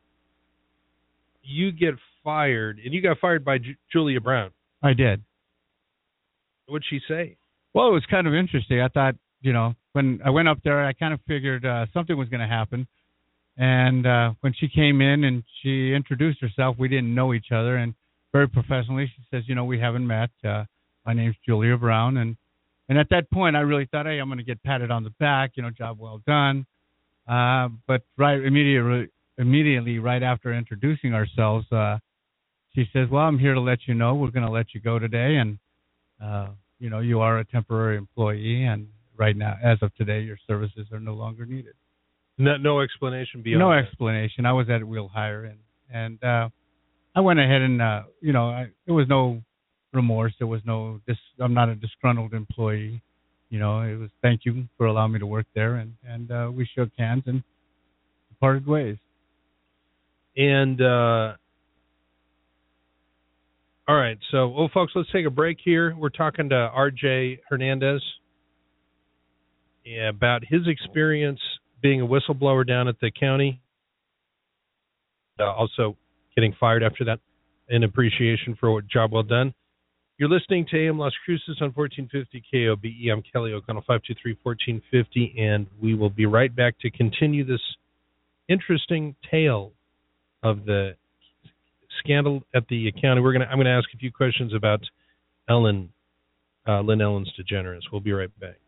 you get fired, and you got fired by Ju- Julia Brown. I did. What'd she say? Well, it was kind of interesting. I thought, you know, when I went up there, I kind of figured uh, something was going to happen. And uh, when she came in and she introduced herself, we didn't know each other. And very professionally, she says, you know, we haven't met. Uh, my name's Julia Brown. And, and at that point, I really thought, hey, I'm going to get patted on the back, you know, job well done. Uh, but right immediately, immediately right after introducing ourselves, uh, she says, well, I'm here to let you know we're going to let you go today. And, uh, you know, you are a temporary employee. And right now, as of today, your services are no longer needed. No, no explanation beyond No that. explanation. I was at Wheel Hire. And, and uh, I went ahead and, uh, you know, I, there was no remorse. There was no, dis, I'm not a disgruntled employee. You know, it was thank you for allowing me to work there. And, and uh, we shook hands and parted ways. And, uh, all right, so, well, folks, let's take a break here. We're talking to R J Hernandez about his experience being a whistleblower down at the county, uh, also getting fired after that, in appreciation for what job well done. You're listening to A M Las Cruces on fourteen fifty K O B E. I'm Kelly O'Connell, five two three, one four five zero, and we will be right back to continue this interesting tale of the scandal at the county. We're gonna. I'm going to ask a few questions about Ellen, uh, Lynn Ellen's DeGeneres. We'll be right back.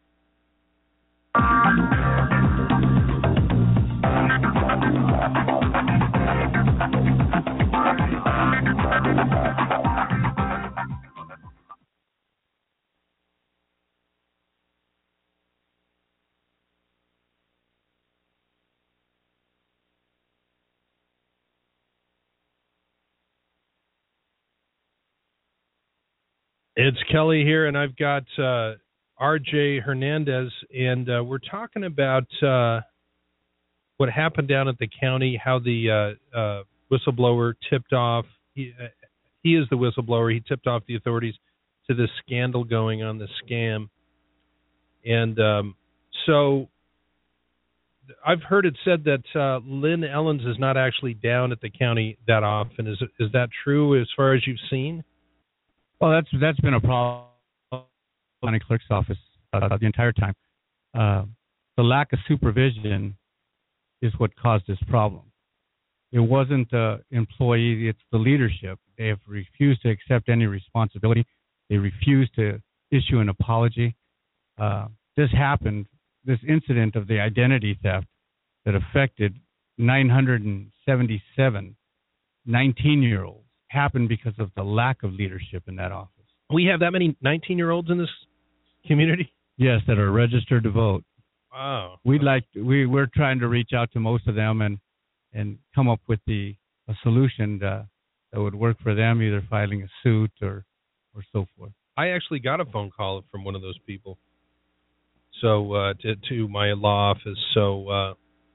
It's Kelly here, and I've got uh, R J Hernandez, and uh, we're talking about uh, what happened down at the county, how the uh, uh, whistleblower tipped off. He, uh, he is the whistleblower. He tipped off the authorities to this scandal going on, the scam. And um, so I've heard it said that uh, Lynn Ellens is not actually down at the county that often. Is is that true as far as you've seen? Well, that's that's been a problem in the county clerk's office uh, the entire time. Uh, the lack of supervision is what caused this problem. It wasn't the employee; it's the leadership. They have refused to accept any responsibility. They refused to issue an apology. Uh, this happened. This incident of the identity theft that affected nine hundred seventy-seven nineteen-year-olds. Happened because of the lack of leadership in that office. We have that many nineteen-year-olds in this community? Yes, that are registered to vote. Wow. We'd like to, we we're trying to reach out to most of them and and come up with the a solution to, that would work for them, either filing a suit or or so forth. I actually got a phone call from one of those people. So uh, to to my law office. So. Uh,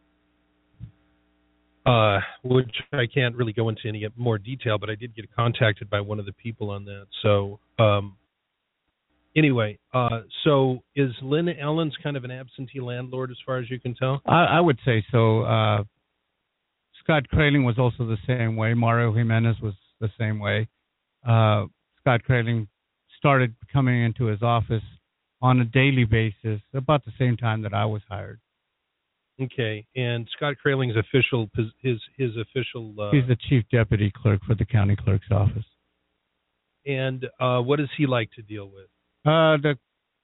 Uh, which I can't really go into any more detail, but I did get contacted by one of the people on that. So, um, anyway, uh, so is Lynn Ellens kind of an absentee landlord as far as you can tell? I, I would say so. Uh, Scott Kraling was also the same way. Mario Jimenez was the same way. Uh, Scott Kraling started coming into his office on a daily basis about the same time that I was hired. Okay, and Scott Kraling's official, his his official. Uh, He's the chief deputy clerk for the county clerk's office. And uh, what does he like to deal with? Uh, the,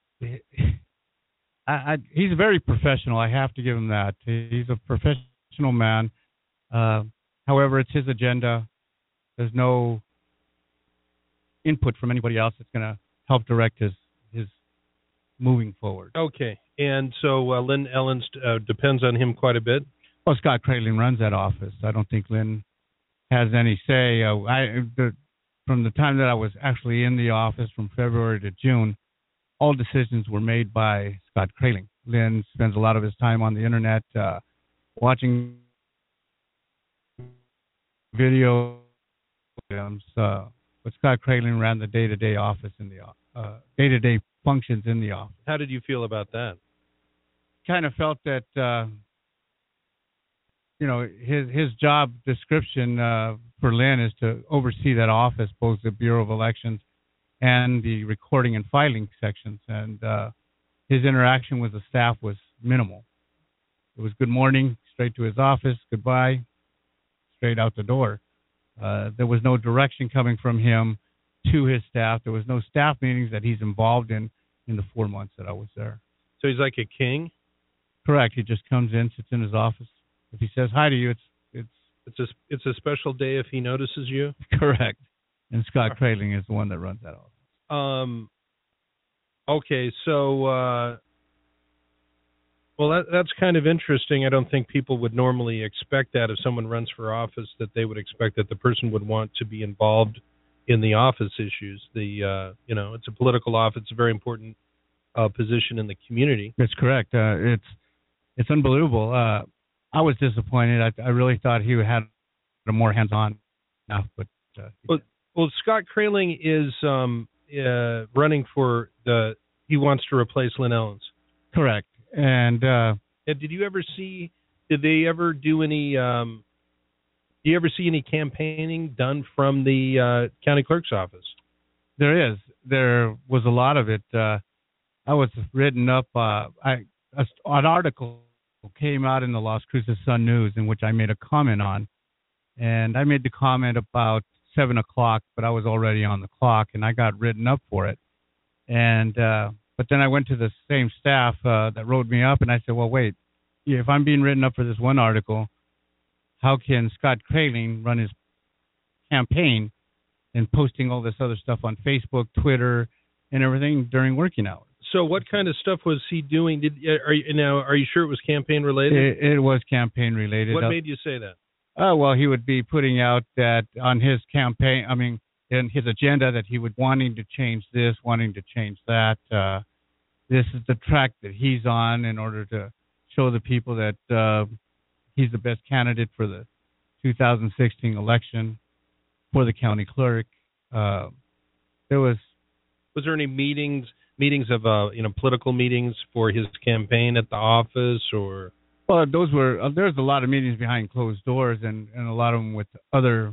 I, I, he's very professional. I have to give him that. He's a professional man. Uh, however, it's his agenda. There's no input from anybody else that's going to help direct his his moving forward. Okay. And so uh, Lynn Ellens uh, depends on him quite a bit? Well, Scott Kraling runs that office. I don't think Lynn has any say. Uh, I the, From the time that I was actually in the office, from February to June, all decisions were made by Scott Kraling. Lynn spends a lot of his time on the Internet uh, watching video. Uh, but Scott Kraling ran the day-to-day office in the uh, day-to-day functions in the office. How did you feel about that? Kind of felt that uh, you know his his job description uh, for Lynn is to oversee that office, both the Bureau of Elections and the recording and filing sections, and uh, his interaction with the staff was minimal. It was good morning, straight to his office, goodbye, straight out the door. Uh, there was no direction coming from him to his staff. There was no staff meetings that he's involved in in the four months that I was there. So he's like a king? Correct. He just comes in, sits in his office. If he says hi to you, it's it's it's a it's a special day if he notices you. Correct. And Scott Kraling is the one that runs that office. Um. Okay, so uh, well, that that's kind of interesting. I don't think people would normally expect that if someone runs for office, that they would expect that the person would want to be involved in the office issues. The uh, you know, it's a political office, it's a very important uh, position in the community. That's correct. Uh, it's it's unbelievable. Uh, I was disappointed. I, I really thought he had a more hands-on enough, but uh, well, well, Scott Kraling is um, uh, running for the. He wants to replace Lynn Ellens. Correct. And uh, and did you ever see? Did they ever do any? Um, do you ever see any campaigning done from the uh, county clerk's office? There is. There was a lot of it. Uh, I was written up. Uh, I a, an article came out in the Las Cruces Sun News in which I made a comment on, and I made the comment about seven o'clock, but I was already on the clock, and I got written up for it. And uh, but then I went to the same staff uh, that wrote me up, and I said, well, wait, if I'm being written up for this one article, how can Scott Kraling run his campaign and posting all this other stuff on Facebook, Twitter, and everything during working hours? So what kind of stuff was he doing? Did are you now? Are you sure it was campaign related? It, it was campaign related. What uh, made you say that? Oh, well, he would be putting out that on his campaign, I mean, in his agenda, that he would wanting to change this, wanting to change that. Uh, this is the track that he's on in order to show the people that uh, he's the best candidate for the two thousand sixteen election for the county clerk. Uh, there was... Was there any meetings, meetings of, uh, you know, political meetings for his campaign at the office, or... Well, those were uh, there's a lot of meetings behind closed doors, and, and a lot of them with other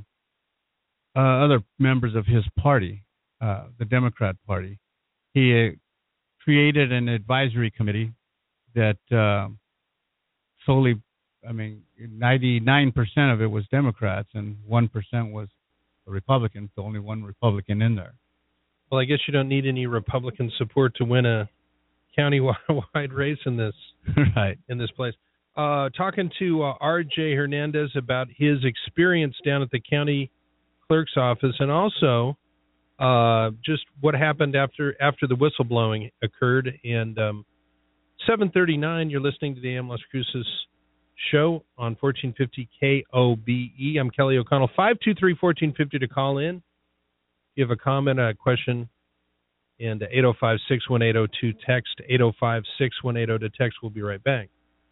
uh, other members of his party, uh, the Democrat Party. He uh, created an advisory committee that uh, solely, I mean, ninety-nine percent of it was Democrats, and one percent was Republicans. The only one Republican in there. Well, I guess you don't need any Republican support to win a county-wide race in this right in this place. Uh, talking to uh, R J Hernandez about his experience down at the county clerk's office, and also uh, just what happened after after the whistleblowing occurred. And um, seven thirty-nine, you're listening to the A M Las Cruces show on fourteen fifty K O B E. I'm Kelly O'Connell. five two three, one four five zero to call in. If you have a comment, a question, and eight oh five, six one eight oh two text, eight oh five, six one eight oh to text. We'll be right back.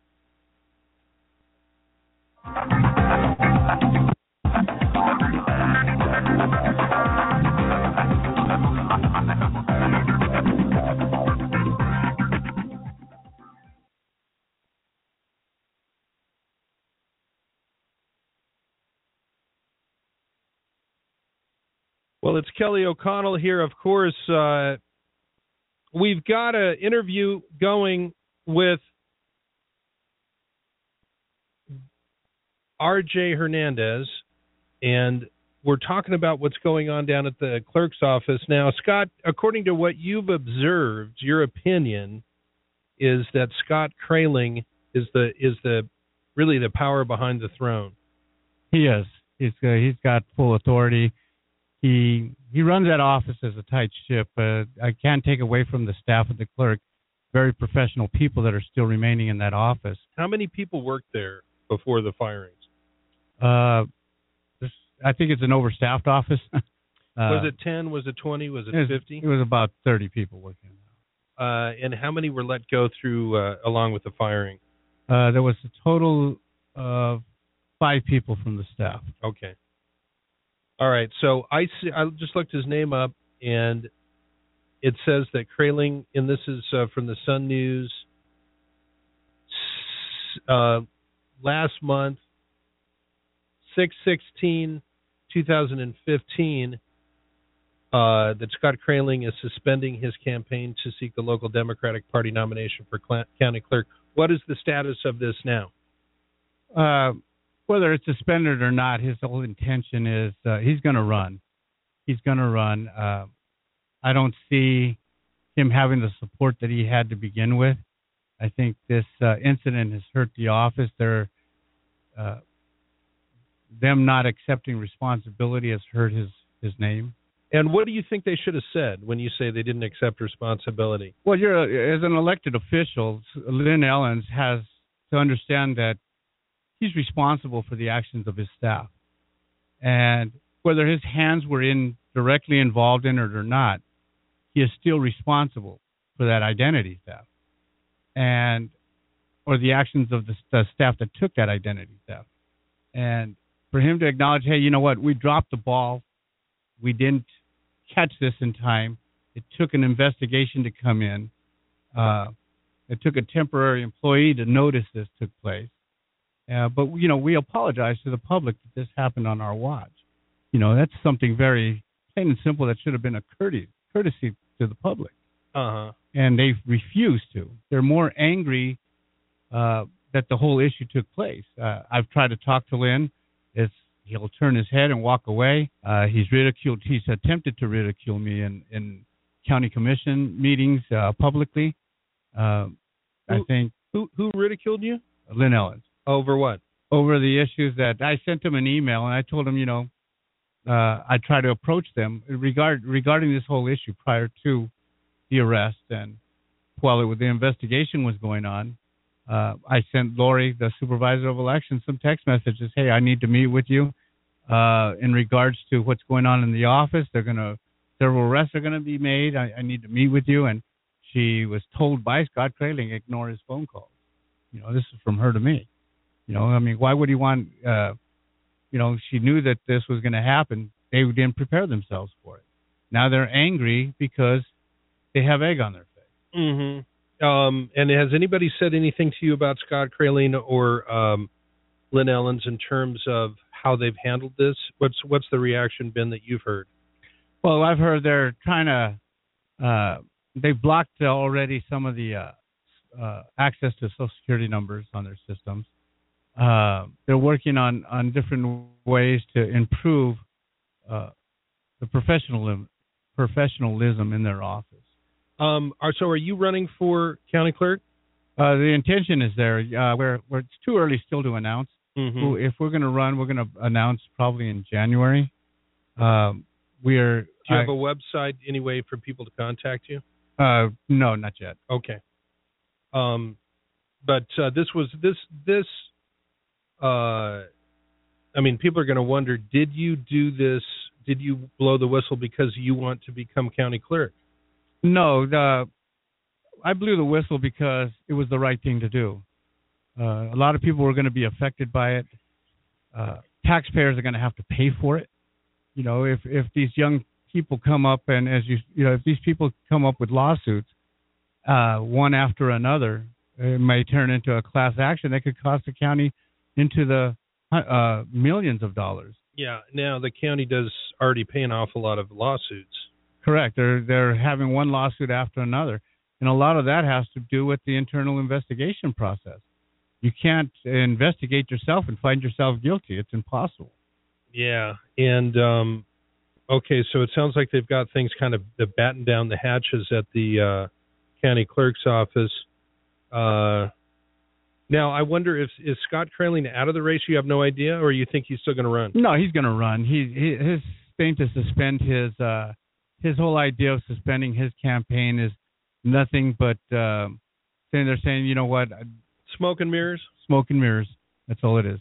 Well, it's Kelly O'Connell here. Of course, uh, we've got an interview going with R J Hernandez, and we're talking about what's going on down at the clerk's office. Now, Scott, according to what you've observed, your opinion is that Scott Kraling is the is the really the power behind the throne. He is. He's uh, he's got full authority. He he runs that office as a tight ship. Uh, I can't take away from the staff of the clerk, very professional people that are still remaining in that office. How many people worked there before the firings? Uh, this, I think it's an overstaffed office. uh, was it ten? Was it twenty? Was it fifty? It was about thirty people working. Uh, and how many were let go through uh, along with the firing? Uh, there was a total of five people from the staff. Okay. All right. So I see, I just looked his name up, and it says that Kraling, and this is uh, from the Sun News, uh, last month, six sixteen twenty fifteen, uh, that Scott Kraling is suspending his campaign to seek the local Democratic Party nomination for cl- county clerk. What is the status of this now? Uh, whether it's suspended or not, his whole intention is uh, he's going to run. He's going to run. Uh, I don't see him having the support that he had to begin with. I think this uh, incident has hurt the office. They're, uh, them not accepting responsibility has hurt his, his name. And what do you think they should have said when you say they didn't accept responsibility? Well, you're a, as an elected official, Lynn Ellens has to understand that he's responsible for the actions of his staff. And whether his hands were in directly involved in it or not, he is still responsible for that identity theft and or the actions of the, the staff that took that identity theft. And for him to acknowledge, hey, you know what, we dropped the ball. We didn't catch this in time. It took an investigation to come in. Uh, it took a temporary employee to notice this took place. Uh, but, you know, we apologize to the public that this happened on our watch. You know, that's something very plain and simple, that should have been a courtesy, courtesy to the public. Uh-huh. And they've refused to. They're more angry uh, that the whole issue took place. Uh, I've tried to talk to Lynn. It's, he'll turn his head and walk away. Uh, he's ridiculed. He's attempted to ridicule me in, in county commission meetings uh, publicly. Uh, who, I think. Who who ridiculed you? Lynn Ellens. Over what? Over the issues that I sent him an email, and I told him, you know, uh, I try to approach them regard, regarding this whole issue prior to the arrest, and while it, the investigation was going on, uh, I sent Lori, the supervisor of elections, some text messages. Hey, I need to meet with you uh, in regards to what's going on in the office. They're going to several arrests are going to be made. I, I need to meet with you. And she was told by Scott Kraling, ignore his phone calls. You know, this is from her to me. You know, I mean, why would he want? Uh, you know, she knew that this was going to happen. They didn't prepare themselves for it. Now they're angry because they have egg on their face. Mm-hmm. Um, and has anybody said anything to you about Scott Kraling or um, Lynn Ellens in terms of how they've handled this? What's what's the reaction been that you've heard? Well, I've heard they're trying to. Uh, they've blocked already some of the uh, uh, access to Social Security numbers on their systems. Uh, they're working on, on different ways to improve uh, the professionalism professionalism in their office. Um, are, so are you running for county clerk? Uh, the intention is there. Uh, we're, we're, it's too early still to announce. Mm-hmm. If we're going to run, we're going to announce probably in January. Um, we are. Do you I, have a website, any way for people to contact you? Uh, no, not yet. Okay. Um, but uh, this was this this. Uh, I mean, people are going to wonder: did you do this? Did you blow the whistle because you want to become county clerk? No, the, I blew the whistle because it was the right thing to do. Uh, a lot of people were going to be affected by it. Uh, taxpayers are going to have to pay for it. You know, if if these young people come up and as you you know if these people come up with lawsuits, uh, one after another, it may turn into a class action that could cost the county into the uh, millions of dollars. Yeah. Now the county does already pay an awful lot of lawsuits. Correct. They're they're having one lawsuit after another, and a lot of that has to do with the internal investigation process. You can't investigate yourself and find yourself guilty. It's impossible. Yeah, and um, okay, so it sounds like they've got things kind of battened down the hatches at the uh, county clerk's office. Uh, now, I wonder if is Scott Kraling out of the race? You have no idea, or you think he's still going to run? No, he's going to run. He, he his thing to suspend his uh, his whole idea of suspending his campaign is nothing but uh, saying they're saying, you know what, smoke and mirrors. Smoke and mirrors. That's all it is.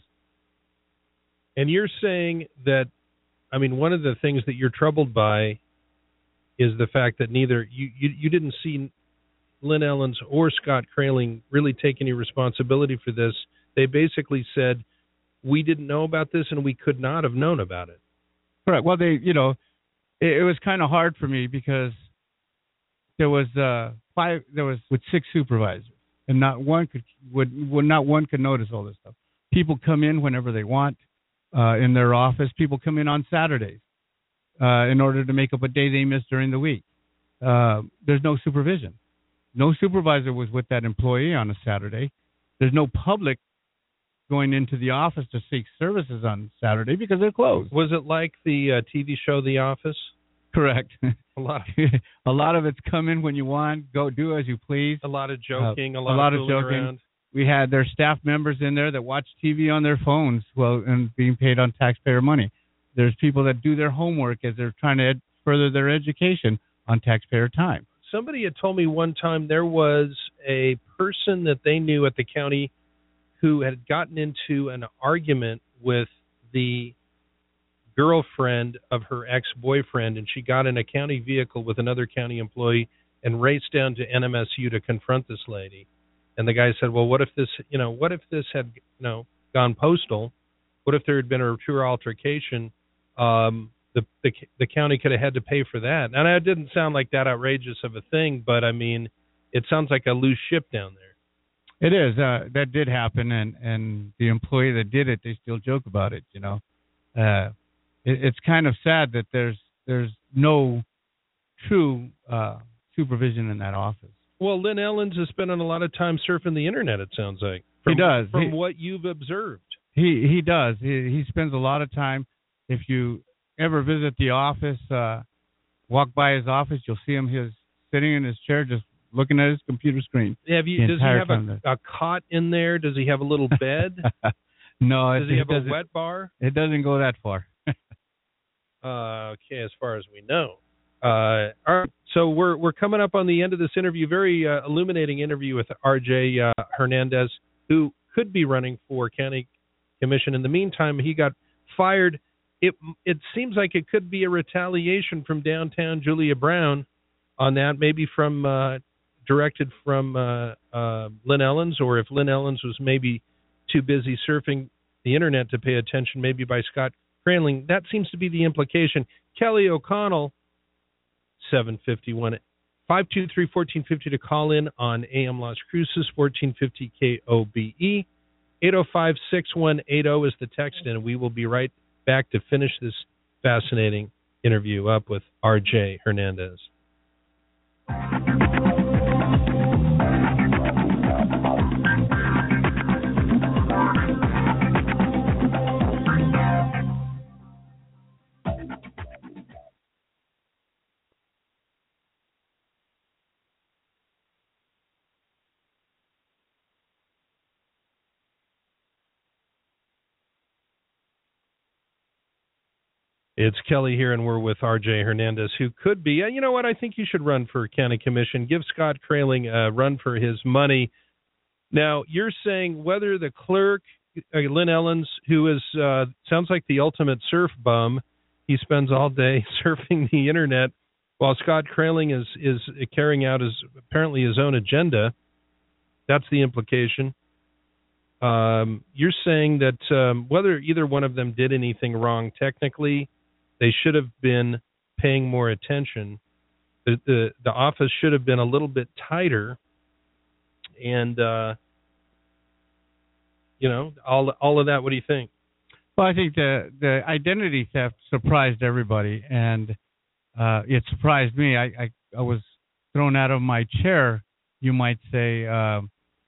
And you're saying that, I mean, one of the things that you're troubled by is the fact that neither you, you, you didn't see Lynn Ellens or Scott Kraling really take any responsibility for this. They basically said, we didn't know about this and we could not have known about it. Correct. Well, they, you know, it, it was kind of hard for me because there was uh, five, there was with six supervisors, and not one could would, would not one could notice all this stuff. People come in whenever they want. Uh, in their office, people come in on Saturdays uh, in order to make up a day they missed during the week. Uh, there's no supervision. No supervisor was with that employee on a Saturday. There's no public going into the office to seek services on Saturday because they're closed. Was it like the uh, T V show The Office? Correct. A lot. Of, a lot of it's come in when you want, go do as you please. A lot of joking. Uh, a lot, a lot of, of joking. Around. We had their staff members in there that watch T V on their phones, well, and being paid on taxpayer money. There's people that do their homework as they're trying to ed- further their education on taxpayer time. Somebody had told me one time there was a person that they knew at the county who had gotten into an argument with the girlfriend of her ex-boyfriend, and she got in a county vehicle with another county employee and raced down to N M S U to confront this lady. And the guy said, well, what if this, you know, what if this had, you know, gone postal? What if there had been a true altercation? Um, the, the the county could have had to pay for that. And it didn't sound like that outrageous of a thing, but I mean, it sounds like a loose ship down there. It is. Uh, that did happen, and, and the employee that did it, they still joke about it. You know, uh, it, it's kind of sad that there's there's no true uh, supervision in that office. Well, Lynn Ellens is spending a lot of time surfing the internet, it sounds like. From, he does. From he, what you've observed. He he does. He, he spends a lot of time. If you ever visit the office, uh, walk by his office, you'll see him his sitting in his chair just looking at his computer screen. Have you, does he have a, a cot in there? Does he have a little bed? No. Does it, he have it a wet bar? It doesn't go that far. uh, okay, as far as we know. Uh, all right, so we're we're coming up on the end of this interview. Very uh, illuminating interview with R J uh, Hernandez, who could be running for county commission. In the meantime, he got fired. It it seems like it could be a retaliation from downtown Julia Brown on that, maybe from uh, directed from uh, uh, Lynn Ellens, or if Lynn Ellens was maybe too busy surfing the internet to pay attention, maybe by Scott Craneling. That seems to be the implication. Kelly O'Connell, seven fifty-one, five two three, one four five zero to call in on A M Las Cruces, fourteen fifty K O B E. eight oh five, six one eight oh is the text, and we will be right back to finish this fascinating interview up with R J Hernandez. It's Kelly here, and we're with R J Hernandez, who could be, uh, you know what, I think you should run for county commission. Give Scott Craneling a run for his money. Now, you're saying whether the clerk, uh, Lynn Ellens, who is, uh, sounds like the ultimate surf bum, he spends all day surfing the internet, while Scott Craneling is, is carrying out his, apparently his own agenda. That's the implication. Um, you're saying that um, whether either one of them did anything wrong technically, they should have been paying more attention. The, the the office should have been a little bit tighter, and uh, you know, all all of that. What do you think? Well, I think the the identity theft surprised everybody, and uh, it surprised me. I, I I was thrown out of my chair, you might say, uh,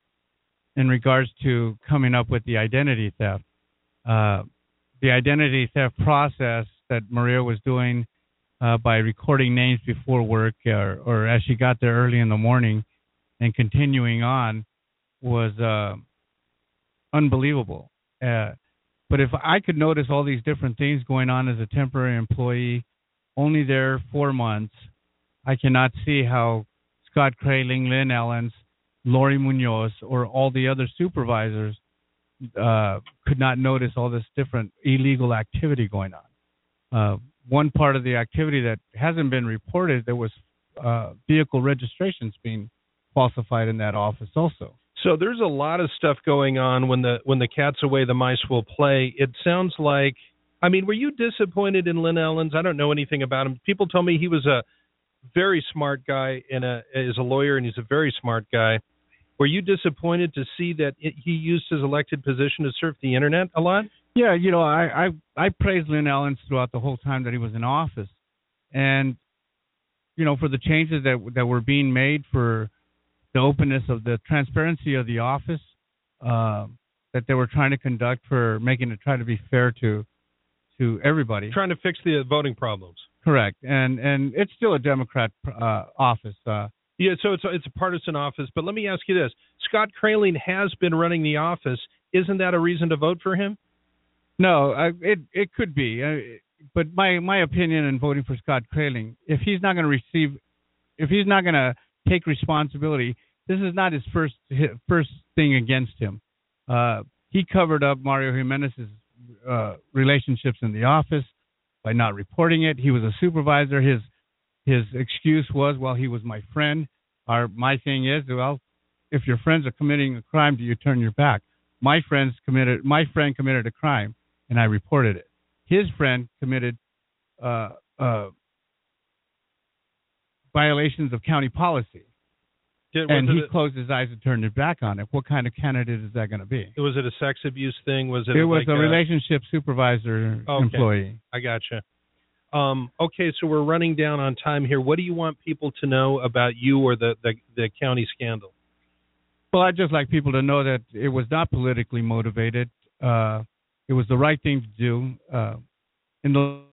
in regards to coming up with the identity theft. Uh, the identity theft process that Maria was doing uh, by recording names before work, or, or as she got there early in the morning and continuing on, was uh, unbelievable. Uh, but if I could notice all these different things going on as a temporary employee, only there four months, I cannot see how Scott Craneling, Lynn Ellens, Lori Munoz, or all the other supervisors uh, could not notice all this different illegal activity going on. Uh, one part of the activity that hasn't been reported, there was uh, vehicle registrations being falsified in that office also. So there's a lot of stuff going on. When the when the cat's away, the mice will play. It sounds like, I mean, were you disappointed in Lynn Ellens? I don't know anything about him. People told me he was a very smart guy and a, is a lawyer, and he's a very smart guy. Were you disappointed to see that it, he used his elected position to surf the internet a lot? Yeah, you know, I, I, I praised Lynn Ellens throughout the whole time that he was in office. And, you know, for the changes that that were being made, for the openness of the transparency of the office uh, that they were trying to conduct, for making it try to be fair to to everybody. Trying to fix the voting problems. Correct. And and it's still a Democrat uh, office. Uh, yeah, so it's a, it's a partisan office. But let me ask you this. Scott Craneling has been running the office. Isn't that a reason to vote for him? No, I, it it could be. Uh, but my, my opinion in voting for Scott Craneling, if he's not going to receive, if he's not going to take responsibility, this is not his first his first thing against him. Uh, he covered up Mario Jimenez's uh, relationships in the office by not reporting it. He was a supervisor. His his excuse was, well, he was my friend. Our my thing is, well, if your friends are committing a crime, do you turn your back? My friends committed. My friend committed a crime, and I reported it. His friend committed uh, uh, violations of county policy. Did, and he a, closed his eyes and turned his back on it. What kind of candidate is that going to be? Was it a sex abuse thing? Was it? It was like a a relationship supervisor okay. employee. I gotcha. Um, okay, so we're running down on time here. What do you want people to know about you or the, the, the county scandal? Well, I'd just like people to know that it was not politically motivated. Uh, it was the right thing to do. Uh, in the